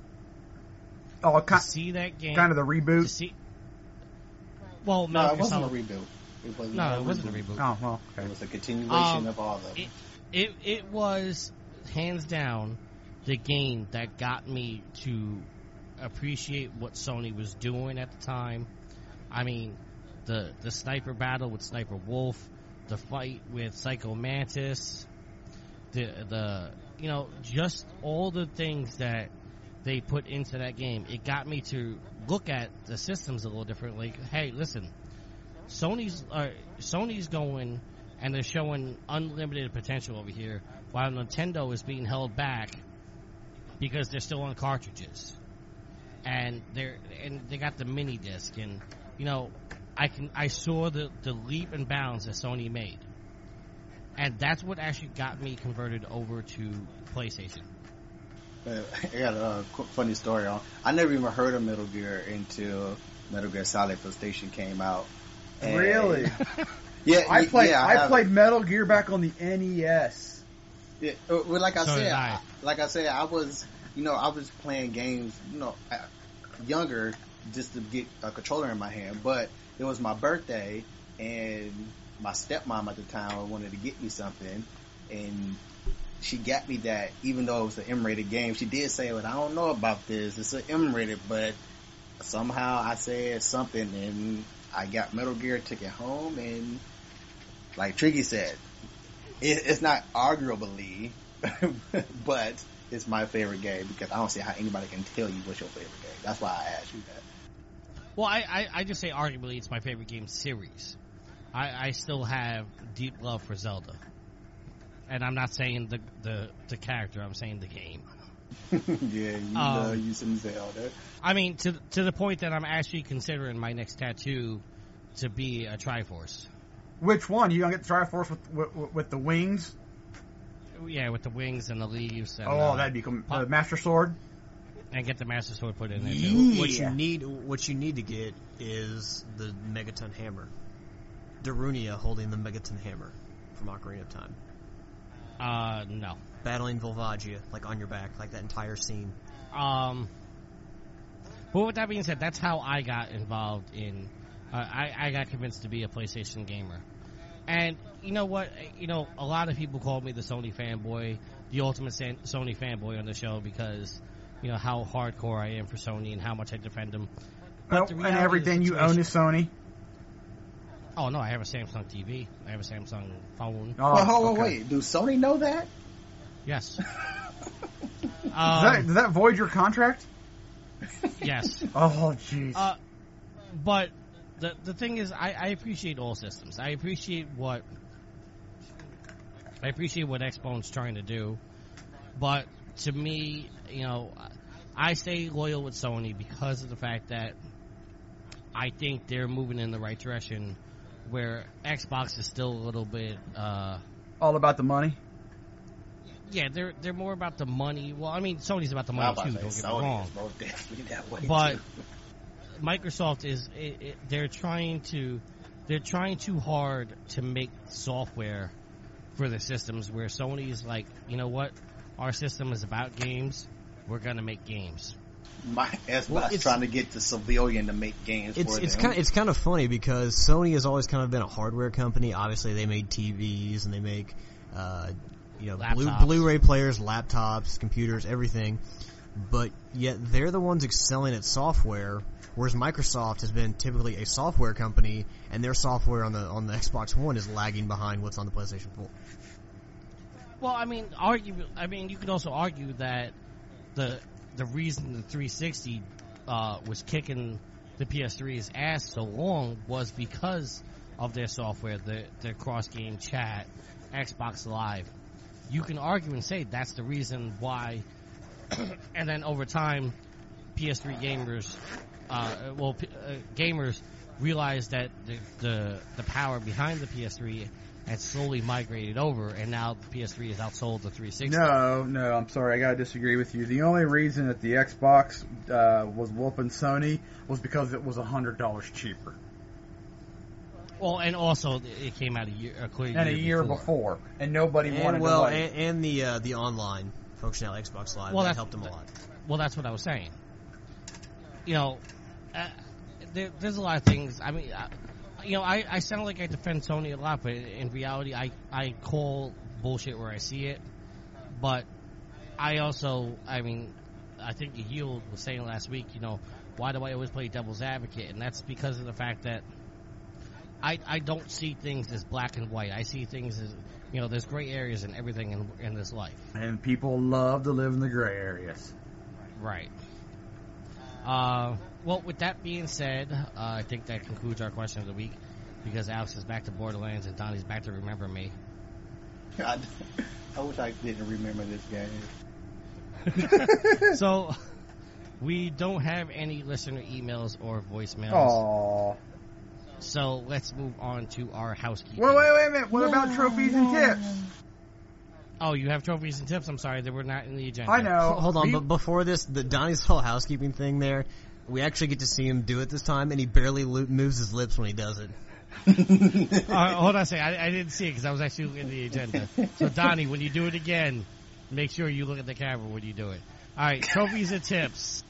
Oh, To kind, see that game, kind of the to reboot. see. Well, No, Metal it Gear wasn't a Solid. reboot. It wasn't No, a it wasn't a reboot. reboot. Oh, well, It okay. was a continuation Um, of all of them. It, it it was hands down the game that got me to appreciate what Sony was doing at the time. I mean, the the sniper battle with Sniper Wolf, the fight with Psycho Mantis, the the you know just all the things that they put into that game. It got me to look at the systems a little differently. Hey, listen, Sony's uh, Sony's going and they're showing unlimited potential over here, while Nintendo is being held back because they're still on cartridges, and they're and they got the mini disc, and you know, I can I saw the the leap and bounds that Sony made, and that's what actually got me converted over to PlayStation. Uh, I got a uh, qu- funny story on. I never even heard of Metal Gear until Metal Gear Solid PlayStation came out. And- Really? Yeah, I y- played Yeah, I, have- played Metal Gear back on the N E S. Yeah, uh, well, like I So said, did I. I, like I said, I was, you know, I was playing games, you know, uh, younger just to get a controller in my hand. But it was my birthday, and my stepmom at the time wanted to get me something, and she got me that. Even though it was an M-rated game, she did say, "Well, I don't know about this. It's an M-rated," but somehow I said something, and I got Metal Gear, took it home, and like Tricky said, it, it's not arguably, but it's my favorite game because I don't see how anybody can tell you what's your favorite game. That's why I asked you that. Well, I, I, I just say arguably it's my favorite game series. I, I still have deep love for Zelda. And I'm not saying the, the, the character, I'm saying the game. Yeah, you Um, love you some Zelda. I mean, to to the point that I'm actually considering my next tattoo to be a Triforce. Which one? You gonna get the Triforce with, with with the wings? Yeah, with the wings and the leaves. And, Oh, uh, that'd be com- the pop- Master Sword. And get the Master Sword put in there, too. Yeah. What you need, what you need to get is the Megaton Hammer. Darunia holding the Megaton Hammer from Ocarina of Time. Uh, no. Battling Volvagia, like on your back, like that entire scene. Um, but with that being said, that's how I got involved in. Uh, I I got convinced to be a PlayStation gamer, and you know what? You know, a lot of people call me the Sony fanboy, the ultimate San- Sony fanboy on the show because you know how hardcore I am for Sony and how much I defend them. Oh, the and reality of the everything you own situation- is Sony. Oh no, I have a Samsung T V. I have a Samsung phone. Oh, well, hold on, okay. wait. Do Sony know that? Yes. Does, that, um, does that void your contract? yes. Oh, jeez. Uh, but the the thing is, I, I appreciate all systems. I appreciate what I appreciate what Xbone's trying to do. But to me, you know, I stay loyal with Sony because of the fact that I think they're moving in the right direction, where Xbox is still a little bit. Uh, All about the money. Yeah, they're they're more about the money. Well, I mean, Sony's about the I money was too. about Don't to get say, me Sony wrong. is most definitely that way But too. Microsoft is it, it, they're trying to they're trying too hard to make software for the systems where Sony's like, you know what, our system is about games. We're gonna make games. My Xbox Well, it's- trying to get the civilian to make games It's for it's them. kind of, it's kind of funny because Sony has always kind of been a hardware company. Obviously, they made T Vs and they make uh, you know Blu- Laptops. Blu-ray players, laptops, computers, everything. But yet they're the ones excelling at software, whereas Microsoft has been typically a software company, and their software on the on the Xbox One is lagging behind what's on the PlayStation four. Well, I mean, argue. I mean, you could also argue that the the reason the three sixty uh, was kicking the P S three's ass so long was because of their software, the their cross game chat, Xbox Live. You can argue and say that's the reason why. And then over time, P S three gamers, uh, well, P- uh, gamers realized that the, the the power behind the P S three had slowly migrated over, and now the P S three has outsold the three sixty. No, no, I'm sorry, I gotta disagree with you. The only reason that the Xbox uh, was whooping Sony was because it was a hundred dollars cheaper, Well, and also it came out a year, a clear and a year before. before, and nobody wanted And well, to wait. and, and the uh, the online functionality Xbox Live Well, that that's- helped them a lot. Well, that's what I was saying. You know, uh, there, there's a lot of things. I mean, uh, you know, I, I sound like I defend Sony a lot, but in reality, I, I call bullshit where I see it. But I also, I mean, I think Yield was saying last week, you know, why do I always play devil's advocate? And that's because of the fact that I, I don't see things as black and white. I see things as, you know, there's gray areas in everything in, in this life. And people love to live in the gray areas. Right. Uh, well, with that being said, uh, I think that concludes our question of the week because Alex is back to Borderlands and Donnie's back to Remember Me. I, I wish I didn't remember this game. So, we don't have any listener emails or voicemails. Aww. So, let's move on to our housekeeping. Wait, wait, wait a minute. What about trophies and tips? Oh, you have trophies and tips? I'm sorry, they were not in the agenda. I know. Hold on, We- but before this, the Donnie's whole housekeeping thing there, we actually get to see him do it this time, and he barely lo- moves his lips when he does it. Uh, hold on a second. I, I didn't see it because I was actually looking at the agenda. So, Donnie, when you do it again, make sure you look at the camera when you do it. All right, trophies and tips.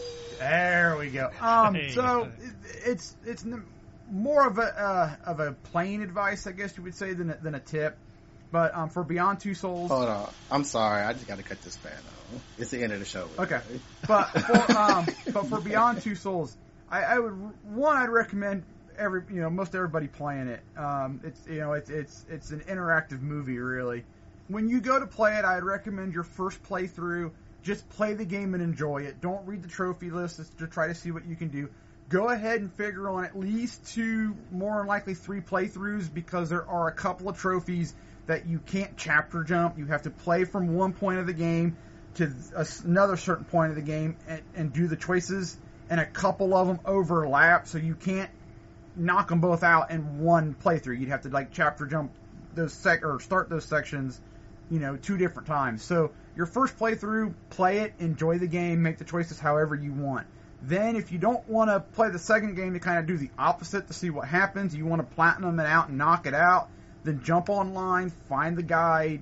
There we go. Um, There you so go. it- it's it's n- more of a uh, of a plain advice, I guess you would say, than a, than a tip. But um, for Beyond Two Souls, Hold on. I'm sorry. I just got to cut this fan off. It's the end of the show. okay. But for um, but for Beyond Two Souls, I, I would one I'd recommend every you know most everybody playing it. Um, it's you know it's it's it's an interactive movie really. When you go to play it, I'd recommend your first playthrough. Just play the game and enjoy it. Don't read the trophy list to try to see what you can do. Go ahead and figure on at least two, more than likely three playthroughs because there are a couple of trophies that you can't chapter jump. You have to play from one point of the game to a, another certain point of the game and, and do the choices, and a couple of them overlap, so you can't knock them both out in one playthrough. You'd have to like chapter jump those sec or start those sections, you know, two different times. So your first playthrough, play it, enjoy the game, make the choices however you want. Then if you don't want to play the second game to kind of do the opposite to see what happens, you want to platinum it out and knock it out, then jump online, find the guide,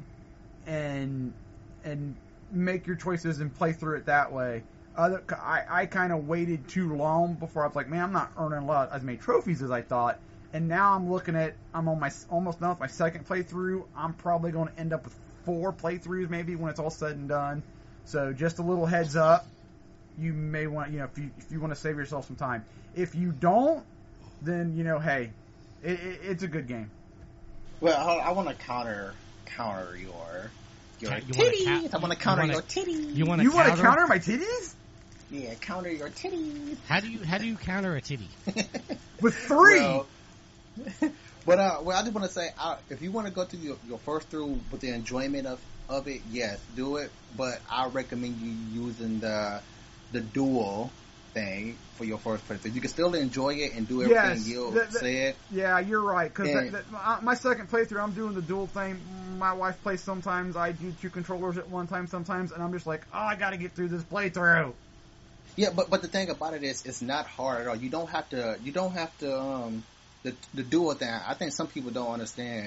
and and make your choices and play through it that way. Other, I, I kind of waited too long before I was like, man, I'm not earning a lot as many trophies as I thought. And now I'm looking at, I'm on my almost done with my second playthrough. I'm probably going to end up with four playthroughs maybe when it's all said and done. So just a little heads up. You may want, you know, if you if you want to save yourself some time. If you don't, then you know, hey, it, it, it's a good game. Well, I, I want to counter counter your your Ca- you wanna titties. ca- I want to you counter wanna- your titties. You want You to want counter? to counter my titties yeah, counter your titties. How do you how do you counter a titty? with three? Well, but uh, well, I just want to say, uh, if you want to go through your, your first through with the enjoyment of, of it, yes, do it. But I recommend you using the the dual thing for your first playthrough. You can still enjoy it and do everything Yes, you the- the- said. Yeah, you're right. Because And- my second playthrough, I'm doing the dual thing. My wife plays sometimes. I do two controllers at one time sometimes, and I'm just like, oh, I got to get through this playthrough. Yeah, but but the thing about it is, it's not hard at all. You don't have to. You don't have to. Um, the the dual thing. I think some people don't understand.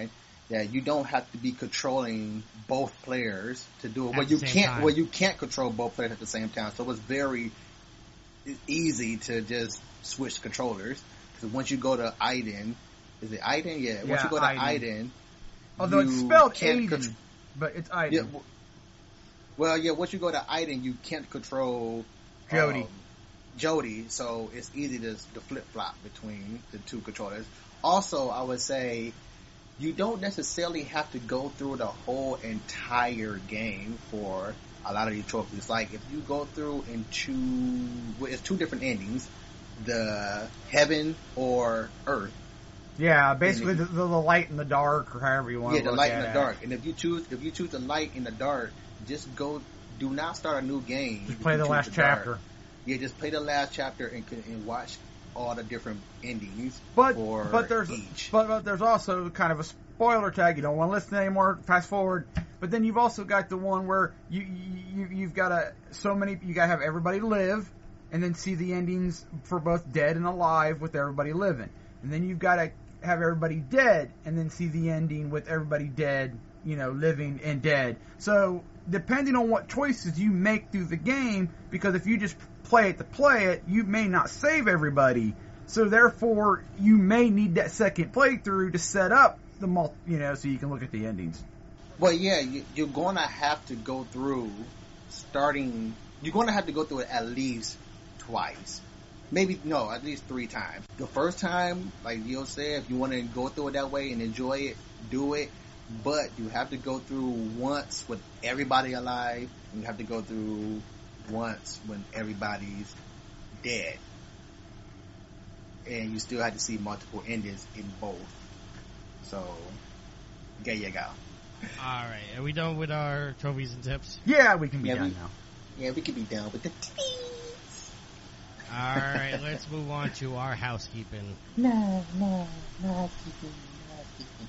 that you don't have to be controlling both players to do it. At Well, the you same can't. time. Well, you can't control both players at the same time. So it's very easy to just switch controllers. Because once you go to Aiden, is it Aiden? Yeah. Once Yeah, you go to Aiden. Aiden, Although it's you spelled can't Aiden, contr- but it's Aiden. Yeah. w- Well, yeah. Once you go to Aiden, you can't control Jody. um, Jody, so it's easy to, to flip flop between the two controllers. Also, I would say you don't necessarily have to go through the whole entire game for a lot of these trophies. Like if you go through into, well, it's two different endings, the heaven or earth. Yeah, basically And the, if the, the light and the dark, or however you want Yeah, to the look light at and the it. dark. And if you choose, if you choose the light and the dark, just go. Do not start a new game. Just if play you the choose last dark. chapter. Yeah, just play the last chapter and, and watch all the different endings But for but there's each. but, but there's also kind of a spoiler tag. You don't want to listen anymore. Fast forward. But then you've also got the one where you you you've got to so many you got to have everybody live, and then see the endings for both dead and alive with everybody living, and then you've got to have everybody dead and then see the ending with everybody dead, you know, living and dead. So depending on what choices you make through the game, because if you just play it to play it, you may not save everybody. So therefore, you may need that second playthrough to set up the multi, you know, so you can look at the endings. Well, yeah, you, you're going to have to go through starting. You're going to have to go through it at least twice. Maybe, no, at least three times. The first time, like Yo said, if you want to go through it that way and enjoy it, do it. But you have to go through once with everybody alive, and you have to go through once when everybody's dead. And you still have to see multiple endings in both. So, there you go. All right, are we done with our trophies and tips? Yeah, we can be Yeah, done we- now. Yeah, we could be done with the titties. All right, let's move on to our housekeeping. No, no, no, keeping, no,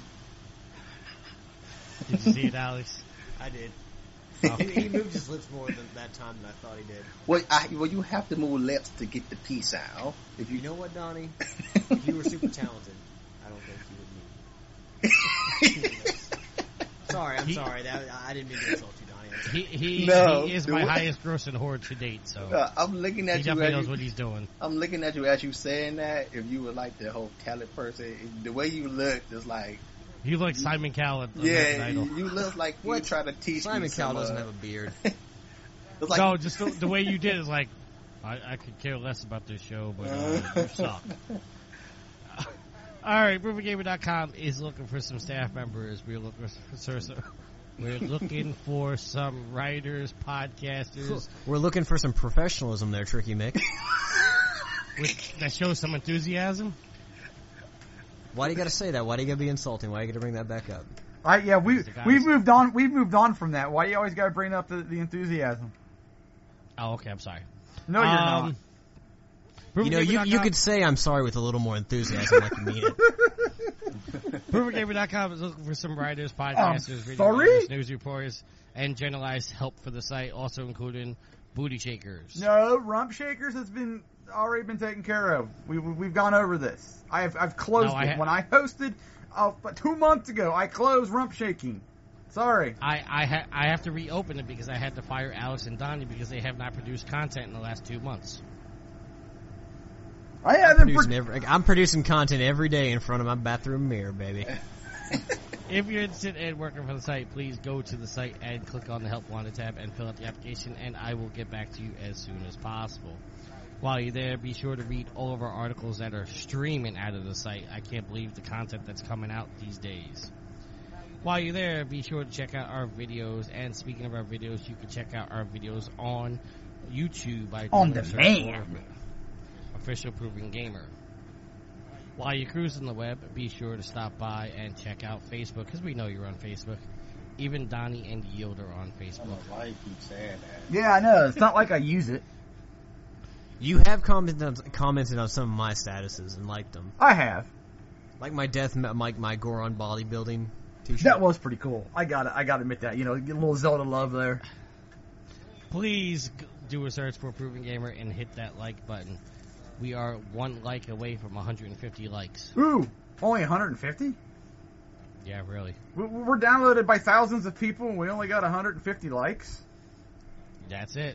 keeping. Did you see it, Alex? I did. Oh. He, he moved his lips more than that time than I thought he did. Well, I, well, you have to move lips to get the P sound. If You you know what, Donnie? If you were super talented, I don't think you would move. Sorry, I'm He- sorry. That, I didn't mean to insult you, Donnie. I'm sorry. He he, No, he is the my way- highest grossing horde to date, so Uh, I'm looking he at you. definitely As knows you what he's doing. I'm looking at you as you saying that. If you were like the whole talent person, the way you look is like, You look Simon Cowell at yeah, American Idol. you, you look like you What? trying to teach Simon me Cowell some, doesn't uh, have a beard. It's like, no, just the, the way you did is like, I, I could care less about this show, but uh, you suck. All right, Proven Gamer dot com is looking for some staff members. We're looking for some, we're looking for some writers, podcasters We're looking for some professionalism there, Tricky Mick. with, that show some enthusiasm. Why do you got to say that? Why do you got to be insulting? Why do you got to bring that back up? I, yeah, we The guys- we've moved on. We've moved on from that. Why do you always got to bring up the, the enthusiasm? Oh, okay, I'm sorry. No, you're Um, not. You know, you, you could say I'm sorry with a little more enthusiasm like you mean it. Proven Gamer dot com is looking for some writers, podcasters, video sorry? writers, news reporters, and generalized help for the site, also including booty shakers. No, Rump Shakers has been already been taken care of. We, we we've gone over this. I have I've closed No, I it ha- when I hosted uh, two months ago. I closed Rump Shaking. Sorry. I I, ha- I have to reopen it because I had to fire Alex and Donnie because they have not produced content in the last two months. I haven't. Producing Pro- every, I'm producing content every day in front of my bathroom mirror, baby. If you're interested in working for the site, please go to the site and click on the Help Wanted tab and fill out the application, and I will get back to you as soon as possible. While you're there, be sure to read all of our articles that are streaming out of the site. I can't believe the content that's coming out these days. While you're there, be sure to check out our videos. And speaking of our videos, you can check out our videos on YouTube by On doing a search demand. for Official Proven Gamer. While you're cruising the web, be sure to stop by and check out Facebook, because we know you're on Facebook. Even Donnie and Yield are on I don't Facebook. know why you keep saying that. yeah, I know. It's not like I use it. You have commented on, commented on some of my statuses and liked them. I have. Like my death, like my Goron bodybuilding t-shirt. That was pretty cool. I got to I got to admit that. You know, get a little Zelda love there. Please g- do a search for Proven Gamer and hit that like button. We are one like away from one hundred fifty likes. Ooh, only one hundred fifty? Yeah, really. We, we're downloaded by thousands of people, and we only got one hundred fifty likes. That's it.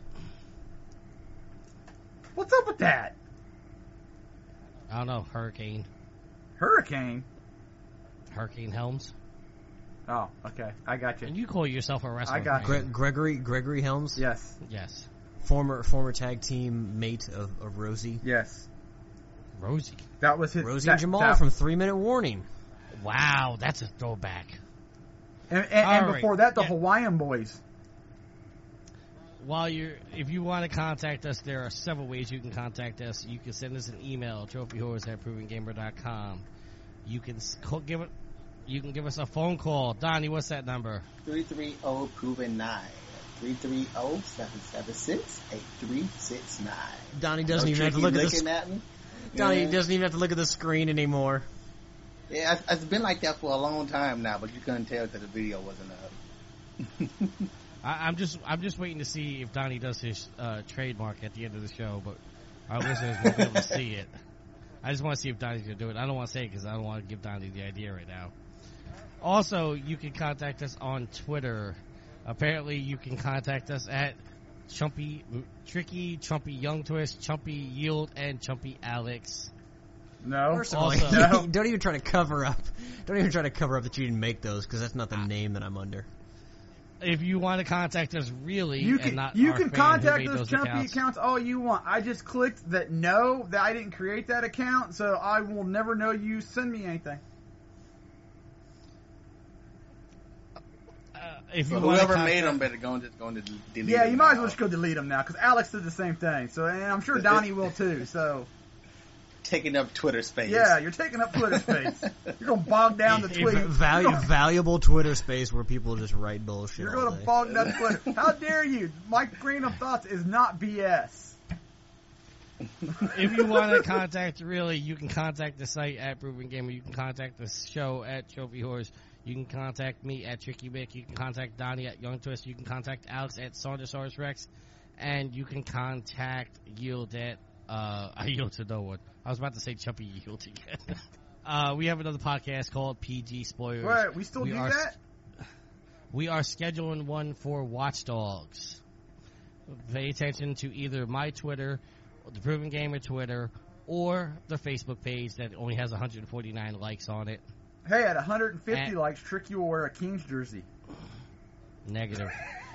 What's up with that? I don't know. Hurricane. Hurricane? Hurricane Helms. Oh, okay. I got you. And you call yourself a wrestler. I got fan. Gre- Gregory Gregory Helms, Yes. Yes. former former tag team mate of, of Rosie. Yes. Rosie. That was his. Rosie that, and Jamal that- from Three Minute Warning. Wow, that's a throwback. And, and, and All before right. that, the Yeah. Hawaiian Boys. While you're, if you want to contact us, there are several ways you can contact us. You can send us an email, trophy horrors at proven gamer dot com. You can s- call, give it, you can give us a phone call. Donnie, what's that number? three three zero proven nine. three three zero, seven seven six, eight three six nine. Donnie doesn't No even have to tricky look at looking the at me. Donnie Yeah. doesn't even have to look at the screen anymore. Yeah, it's- it's been like that for a long time now, but you couldn't tell because the video wasn't up. I, I'm just, I'm just waiting to see if Donnie does his uh, trademark at the end of the show, but our listeners won't be able to see it. I just want to see if Donnie's gonna do it. I don't want to say it because I don't want to give Donnie the idea right now. Also, you can contact us on Twitter. Apparently, you can contact us at Chumpy Tricky, Chumpy Young Twist, Chumpy Yield, and Chumpy Alex. No. First of all, Also- No. don't even try to cover up. Don't even try to cover up that you didn't make those because that's not the name that I'm under. If you want to contact us really, You and can not you our can fan who contact made those those Chumpy accounts. accounts all you want. I just clicked that no, that I didn't create that account, so I will never know you send me anything. Uh, if So you want whoever to made contact, them better go and just go and delete Yeah, them you might as now. well just go delete them now because Alex did the same thing. So, and I'm sure Donnie will too. So, Taking up Twitter space. yeah, you're taking up Twitter space. You're gonna bog down the If- tweet. Valu- You're gonna- valuable Twitter space where people just write bullshit. You're all going to day. bog down Twitter. How dare you? My grain of thoughts is not B S. if you want to contact really, you can contact the site at Proven Gamer. You can contact the show at Trophy Horse. You can contact me at Tricky Mick. You can contact Donnie at Young Twist. You can contact Alex at Saundersaurus Rex. And you can contact Yield at, uh, I yield to no one. I was about to say Chumpy Yield again. uh, we have another podcast called P G Spoilers. Wait, we still We do are that? We are scheduling one for Watch Dogs. Pay attention to either my Twitter, the Proven Gamer Twitter, or the Facebook page that only has one hundred forty-nine likes on it. Hey, at one hundred fifty And- likes, Trick you will wear a Kings jersey. Negative.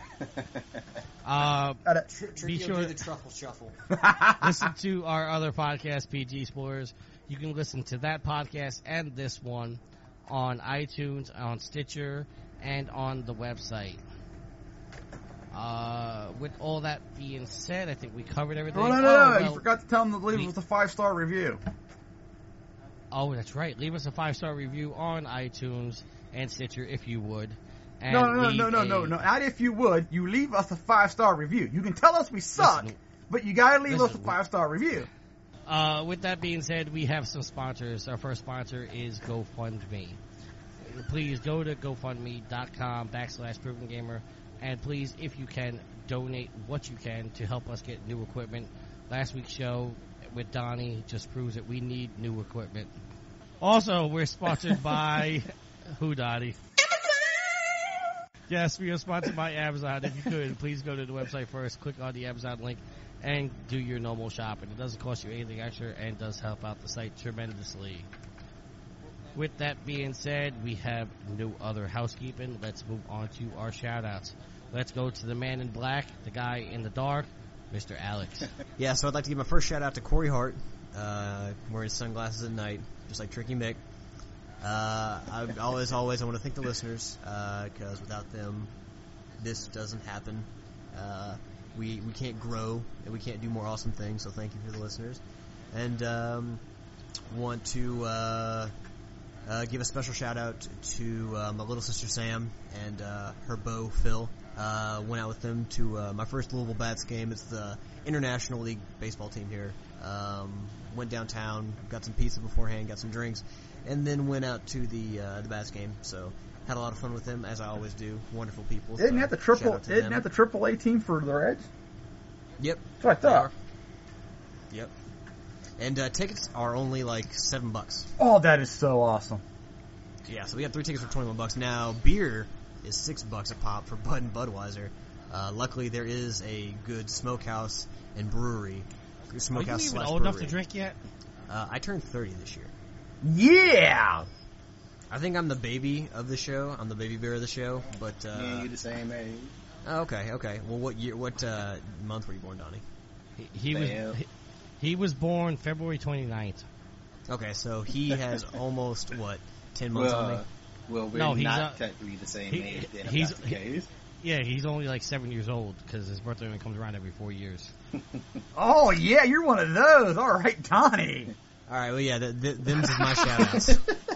uh, At a, Be Tricky will sure- do the truffle shuffle. listen to our other podcast, P G Spoilers. You can listen to that podcast and this one on iTunes, on Stitcher, and on the website. Uh, with all that being said, I think we covered everything. oh, no, no, no. well, you forgot to tell them to leave we- us a five-star review. Oh, that's right. Leave us a five-star review on iTunes and Stitcher if you would. And No, no, no, leave no, no, a- no, no. Not if you would. You leave us a five-star review. You can tell us we suck, Listen, but you gotta leave us a listen, five-star review. Uh, with that being said, we have some sponsors. Our first sponsor is GoFundMe. Please go to GoFundMe.com backslash Proven Gamer. And please, if you can, donate what you can to help us get new equipment. Last week's show with Donnie just proves that we need new equipment. Also, we're sponsored by who, Donnie? Yes, we are sponsored by Amazon. If you could, please go to the website first, click on the Amazon link, and do your normal shopping. It doesn't cost you anything extra and does help out the site tremendously. With that being said, we have no other housekeeping. Let's move on to our shout-outs. Let's go to the man in black, the guy in the dark, Mister Alex. Yeah, so I'd like to give my first shout out to Corey Hart, uh, wearing his sunglasses at night, just like Tricky Mick. Uh, I always, always, I want to thank the listeners, uh, cause without them, this doesn't happen. Uh, we, we can't grow, and we can't do more awesome things, so thank you for the listeners. And, um, want to, uh, uh, give a special shout out to, uh, my little sister Sam and, uh, her beau Phil. Uh, went out with them to, uh, my first Louisville Bats game. It's the International League baseball team here. Um, went downtown, got some pizza beforehand, got some drinks, and then went out to the, uh, the Bats game. So, had a lot of fun with them, as I always do. Wonderful people. Isn't so that the triple? shout out to Isn't them. that the triple A team for the Reds? Yep. That's what I thought. Yep. And, uh, tickets are only like seven bucks. Oh, that is so awesome. Yeah, so we got three tickets for twenty-one bucks. Now, beer is six bucks a pop for Bud and Budweiser. Uh, luckily, there is a good smokehouse and brewery. Smokehouse Are you even slash old enough brewery. to drink yet? Uh, I turned thirty this year. Yeah! I think I'm the baby of the show. I'm the baby bear of the show, but, uh... Me and you the same age. oh, okay, okay. Well, what year, what, uh, month were you born, Donnie? He, he was Damn. he, he was born February twenty-ninth. Okay, so he has almost, what, ten months Well, on me? uh, well, we're No, he's not uh, technically the same he- age then, if he's- that's the case. Yeah, he's only like seven years old because his birthday only comes around every four years. Oh, yeah, you're one of those. All right, Donnie. Alright, well, yeah, th- th- them's is my shout-outs.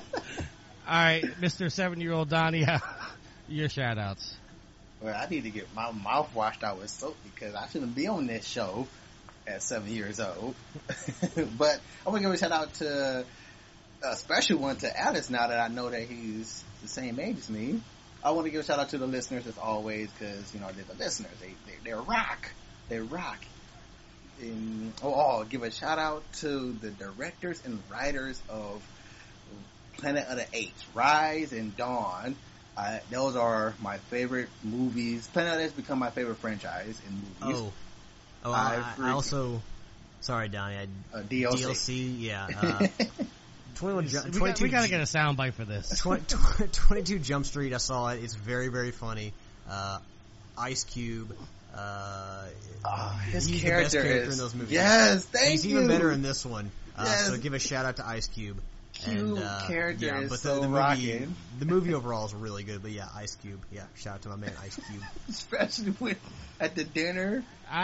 All right, Mister Seven-year-old Donnie, your shout-outs. Well, I need to get my mouth washed out with soap because I shouldn't be on this show at seven years old. But I want to give a shout out to a special one to Alice now that I know that he's the same age as me. I want to give a shout out to the listeners as always because, you know, they're the listeners. They, they, they're rock. They rock. And, oh, oh, give a shout out to the directors and writers of Planet of the Apes, Rise and Dawn. Uh, those are my favorite movies. Planet of the Apes become my favorite franchise in movies. Oh. Oh, I I, I freak- also... Sorry, Donnie, I... Uh, D L C. D L C, yeah. Uh, twenty-one, ju- We, got, twenty-two we gotta get a soundbite for this. twenty, twenty, twenty-two Jump Street, I saw it. It's very, very funny. Uh, Ice Cube. Uh, Oh, his he's character, the best character is, in those movies. Yes, thank He's you. even better in this one. Uh, Yes. So give a shout out to Ice Cube. Cube and, uh, character yeah, is but so the, the movie, rocking. the movie overall is really good. But yeah, Ice Cube. Yeah, shout out to my man Ice Cube. Especially when at the dinner.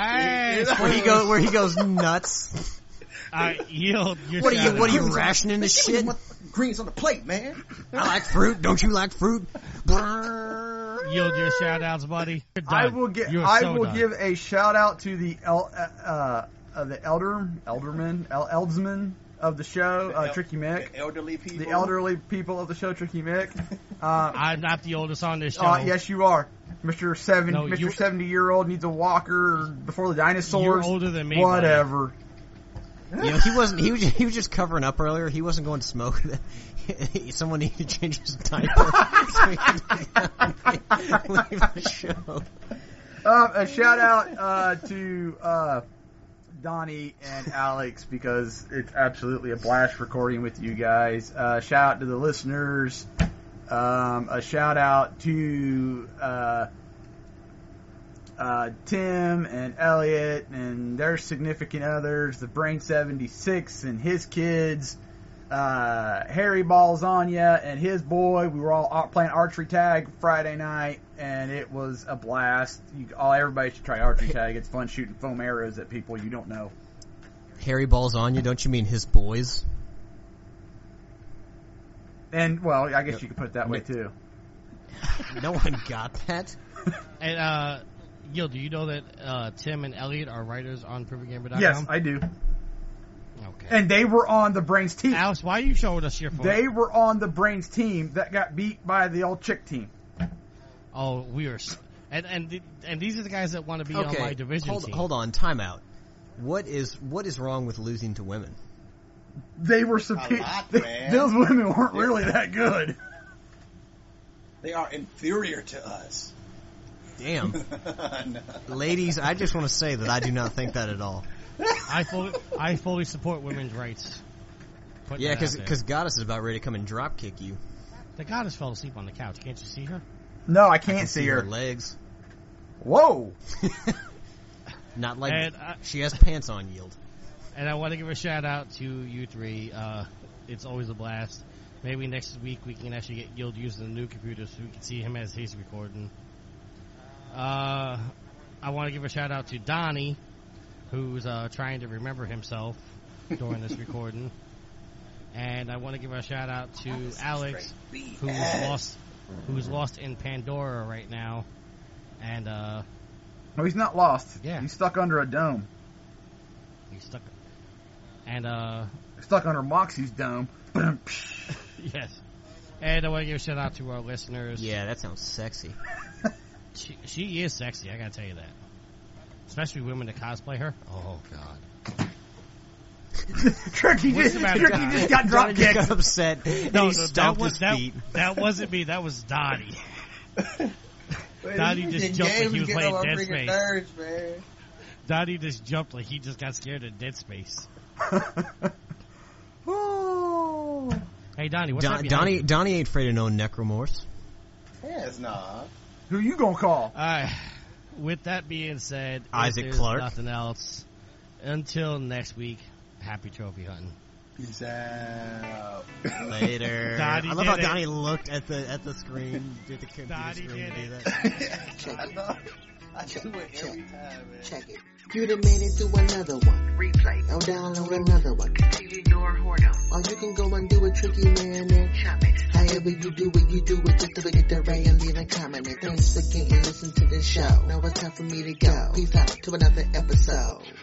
I where he goes, where he goes nuts. I yield your What are you? shout-out. What are you rationing this Give me shit? what- Greens on the plate, man. I like fruit. Don't you like fruit? Yield your shout-outs, buddy. You're I done. will give. You're I so will done. give a shout out to the el, uh, uh, the elder elderman el, eldsman of the show, uh, El- Tricky Mick. The elderly people. The elderly people of the show, Tricky Mick. Uh, I'm not the oldest on this show. uh, yes, you are, Mister Seven. No, Mister you- Seventy year old needs a walker before the dinosaurs. You're older than me, Whatever. You know, he wasn't. He was. Just, he was just covering up earlier. He wasn't going to smoke. Someone needed to change his diaper. So he could leave the show. Um, a shout out uh, to uh, Donnie and Alex because it's absolutely a blast recording with you guys. Uh, shout out to the listeners. Um, a shout out to uh, uh, Tim and Elliot and their significant others, the Brain seventy-six and his kids, uh, Harry Balzania and his boy. We were all out playing archery tag Friday night, and it was a blast. You, all everybody should try archery tag. It's fun shooting foam arrows at people you don't know. Harry balls on you. Don't you mean his boys? And well, I guess you could put it that way too. No one got that. And, uh, Gil, do you know that uh, Tim and Elliot are writers on Perfect Gamer dot com? Yes, I do. Okay. And they were on the Brains team. Alex, why are you showing us your phone? They were on the Brains team that got beat by the old chick team. Oh, we are... s- And, and, th- and these are the guys that want to be on my division hold, team. hold on. Time out. What is what is wrong with losing to women? They were superior. lot, man. Those women weren't really that good. They are inferior to us. Damn. No. Ladies, I just want to say that I do not think that at all. I fully, I fully support women's rights. Putting Yeah, that out there. because Goddess is about ready to come and drop kick you. The goddess fell asleep on the couch. Can't you see her? No, I I can't can see her. legs. Whoa. Not like And, uh, she has pants on. Yield. And I want to give a shout out to you three. Uh, it's always a blast. Maybe next week we can actually get Guild using the new computer so we can see him as he's recording. Uh, I want to give a shout out to Donnie, who's uh, trying to remember himself during this recording. And I want to give a shout out to Alex, who's lost, who's lost in Pandora right now. And uh, No, he's not lost. Yeah. He's stuck under a dome. he's stuck. And uh, Stuck under Moxie's dome. yes. And I want to give a shout out to our listeners. Yeah, that sounds sexy. She, she is sexy, I gotta tell you that. Especially women that cosplay her. Oh, God. Tricky, What's just, the matter, Tricky Donnie? just got drop Johnny just kicked. got upset. and No, he no, that stomped was his that, feet. that wasn't me. That was Donnie. Man, Donnie these just freaking jumped like games he was get playing on my Dead freaking Space. nerves, man. Donnie just jumped like he just got scared of Dead Space. Oh. Hey, Donnie, what's Don, that behind Donnie, you? Donnie ain't afraid of no necromorphs. Yes, nah. Who you gonna call? Alright, with that being said, if Isaac there's Clarke. nothing else, until next week, happy trophy hunting. Peace out. Later. Donnie I love did how it. Donnie looked at the at the screen, did the computer Donnie screen did to do it. that. I know. I do it every time, man. Check it. You done made it to another one. Replay. I'll download another one. Continue your whoredom. Or you can go and do a tricky man and chop it. However you do it, you do it. Just to get the ring and leave a comment. And thanks for getting listen to the show. Now it's time for me to go. Peace out to another episode.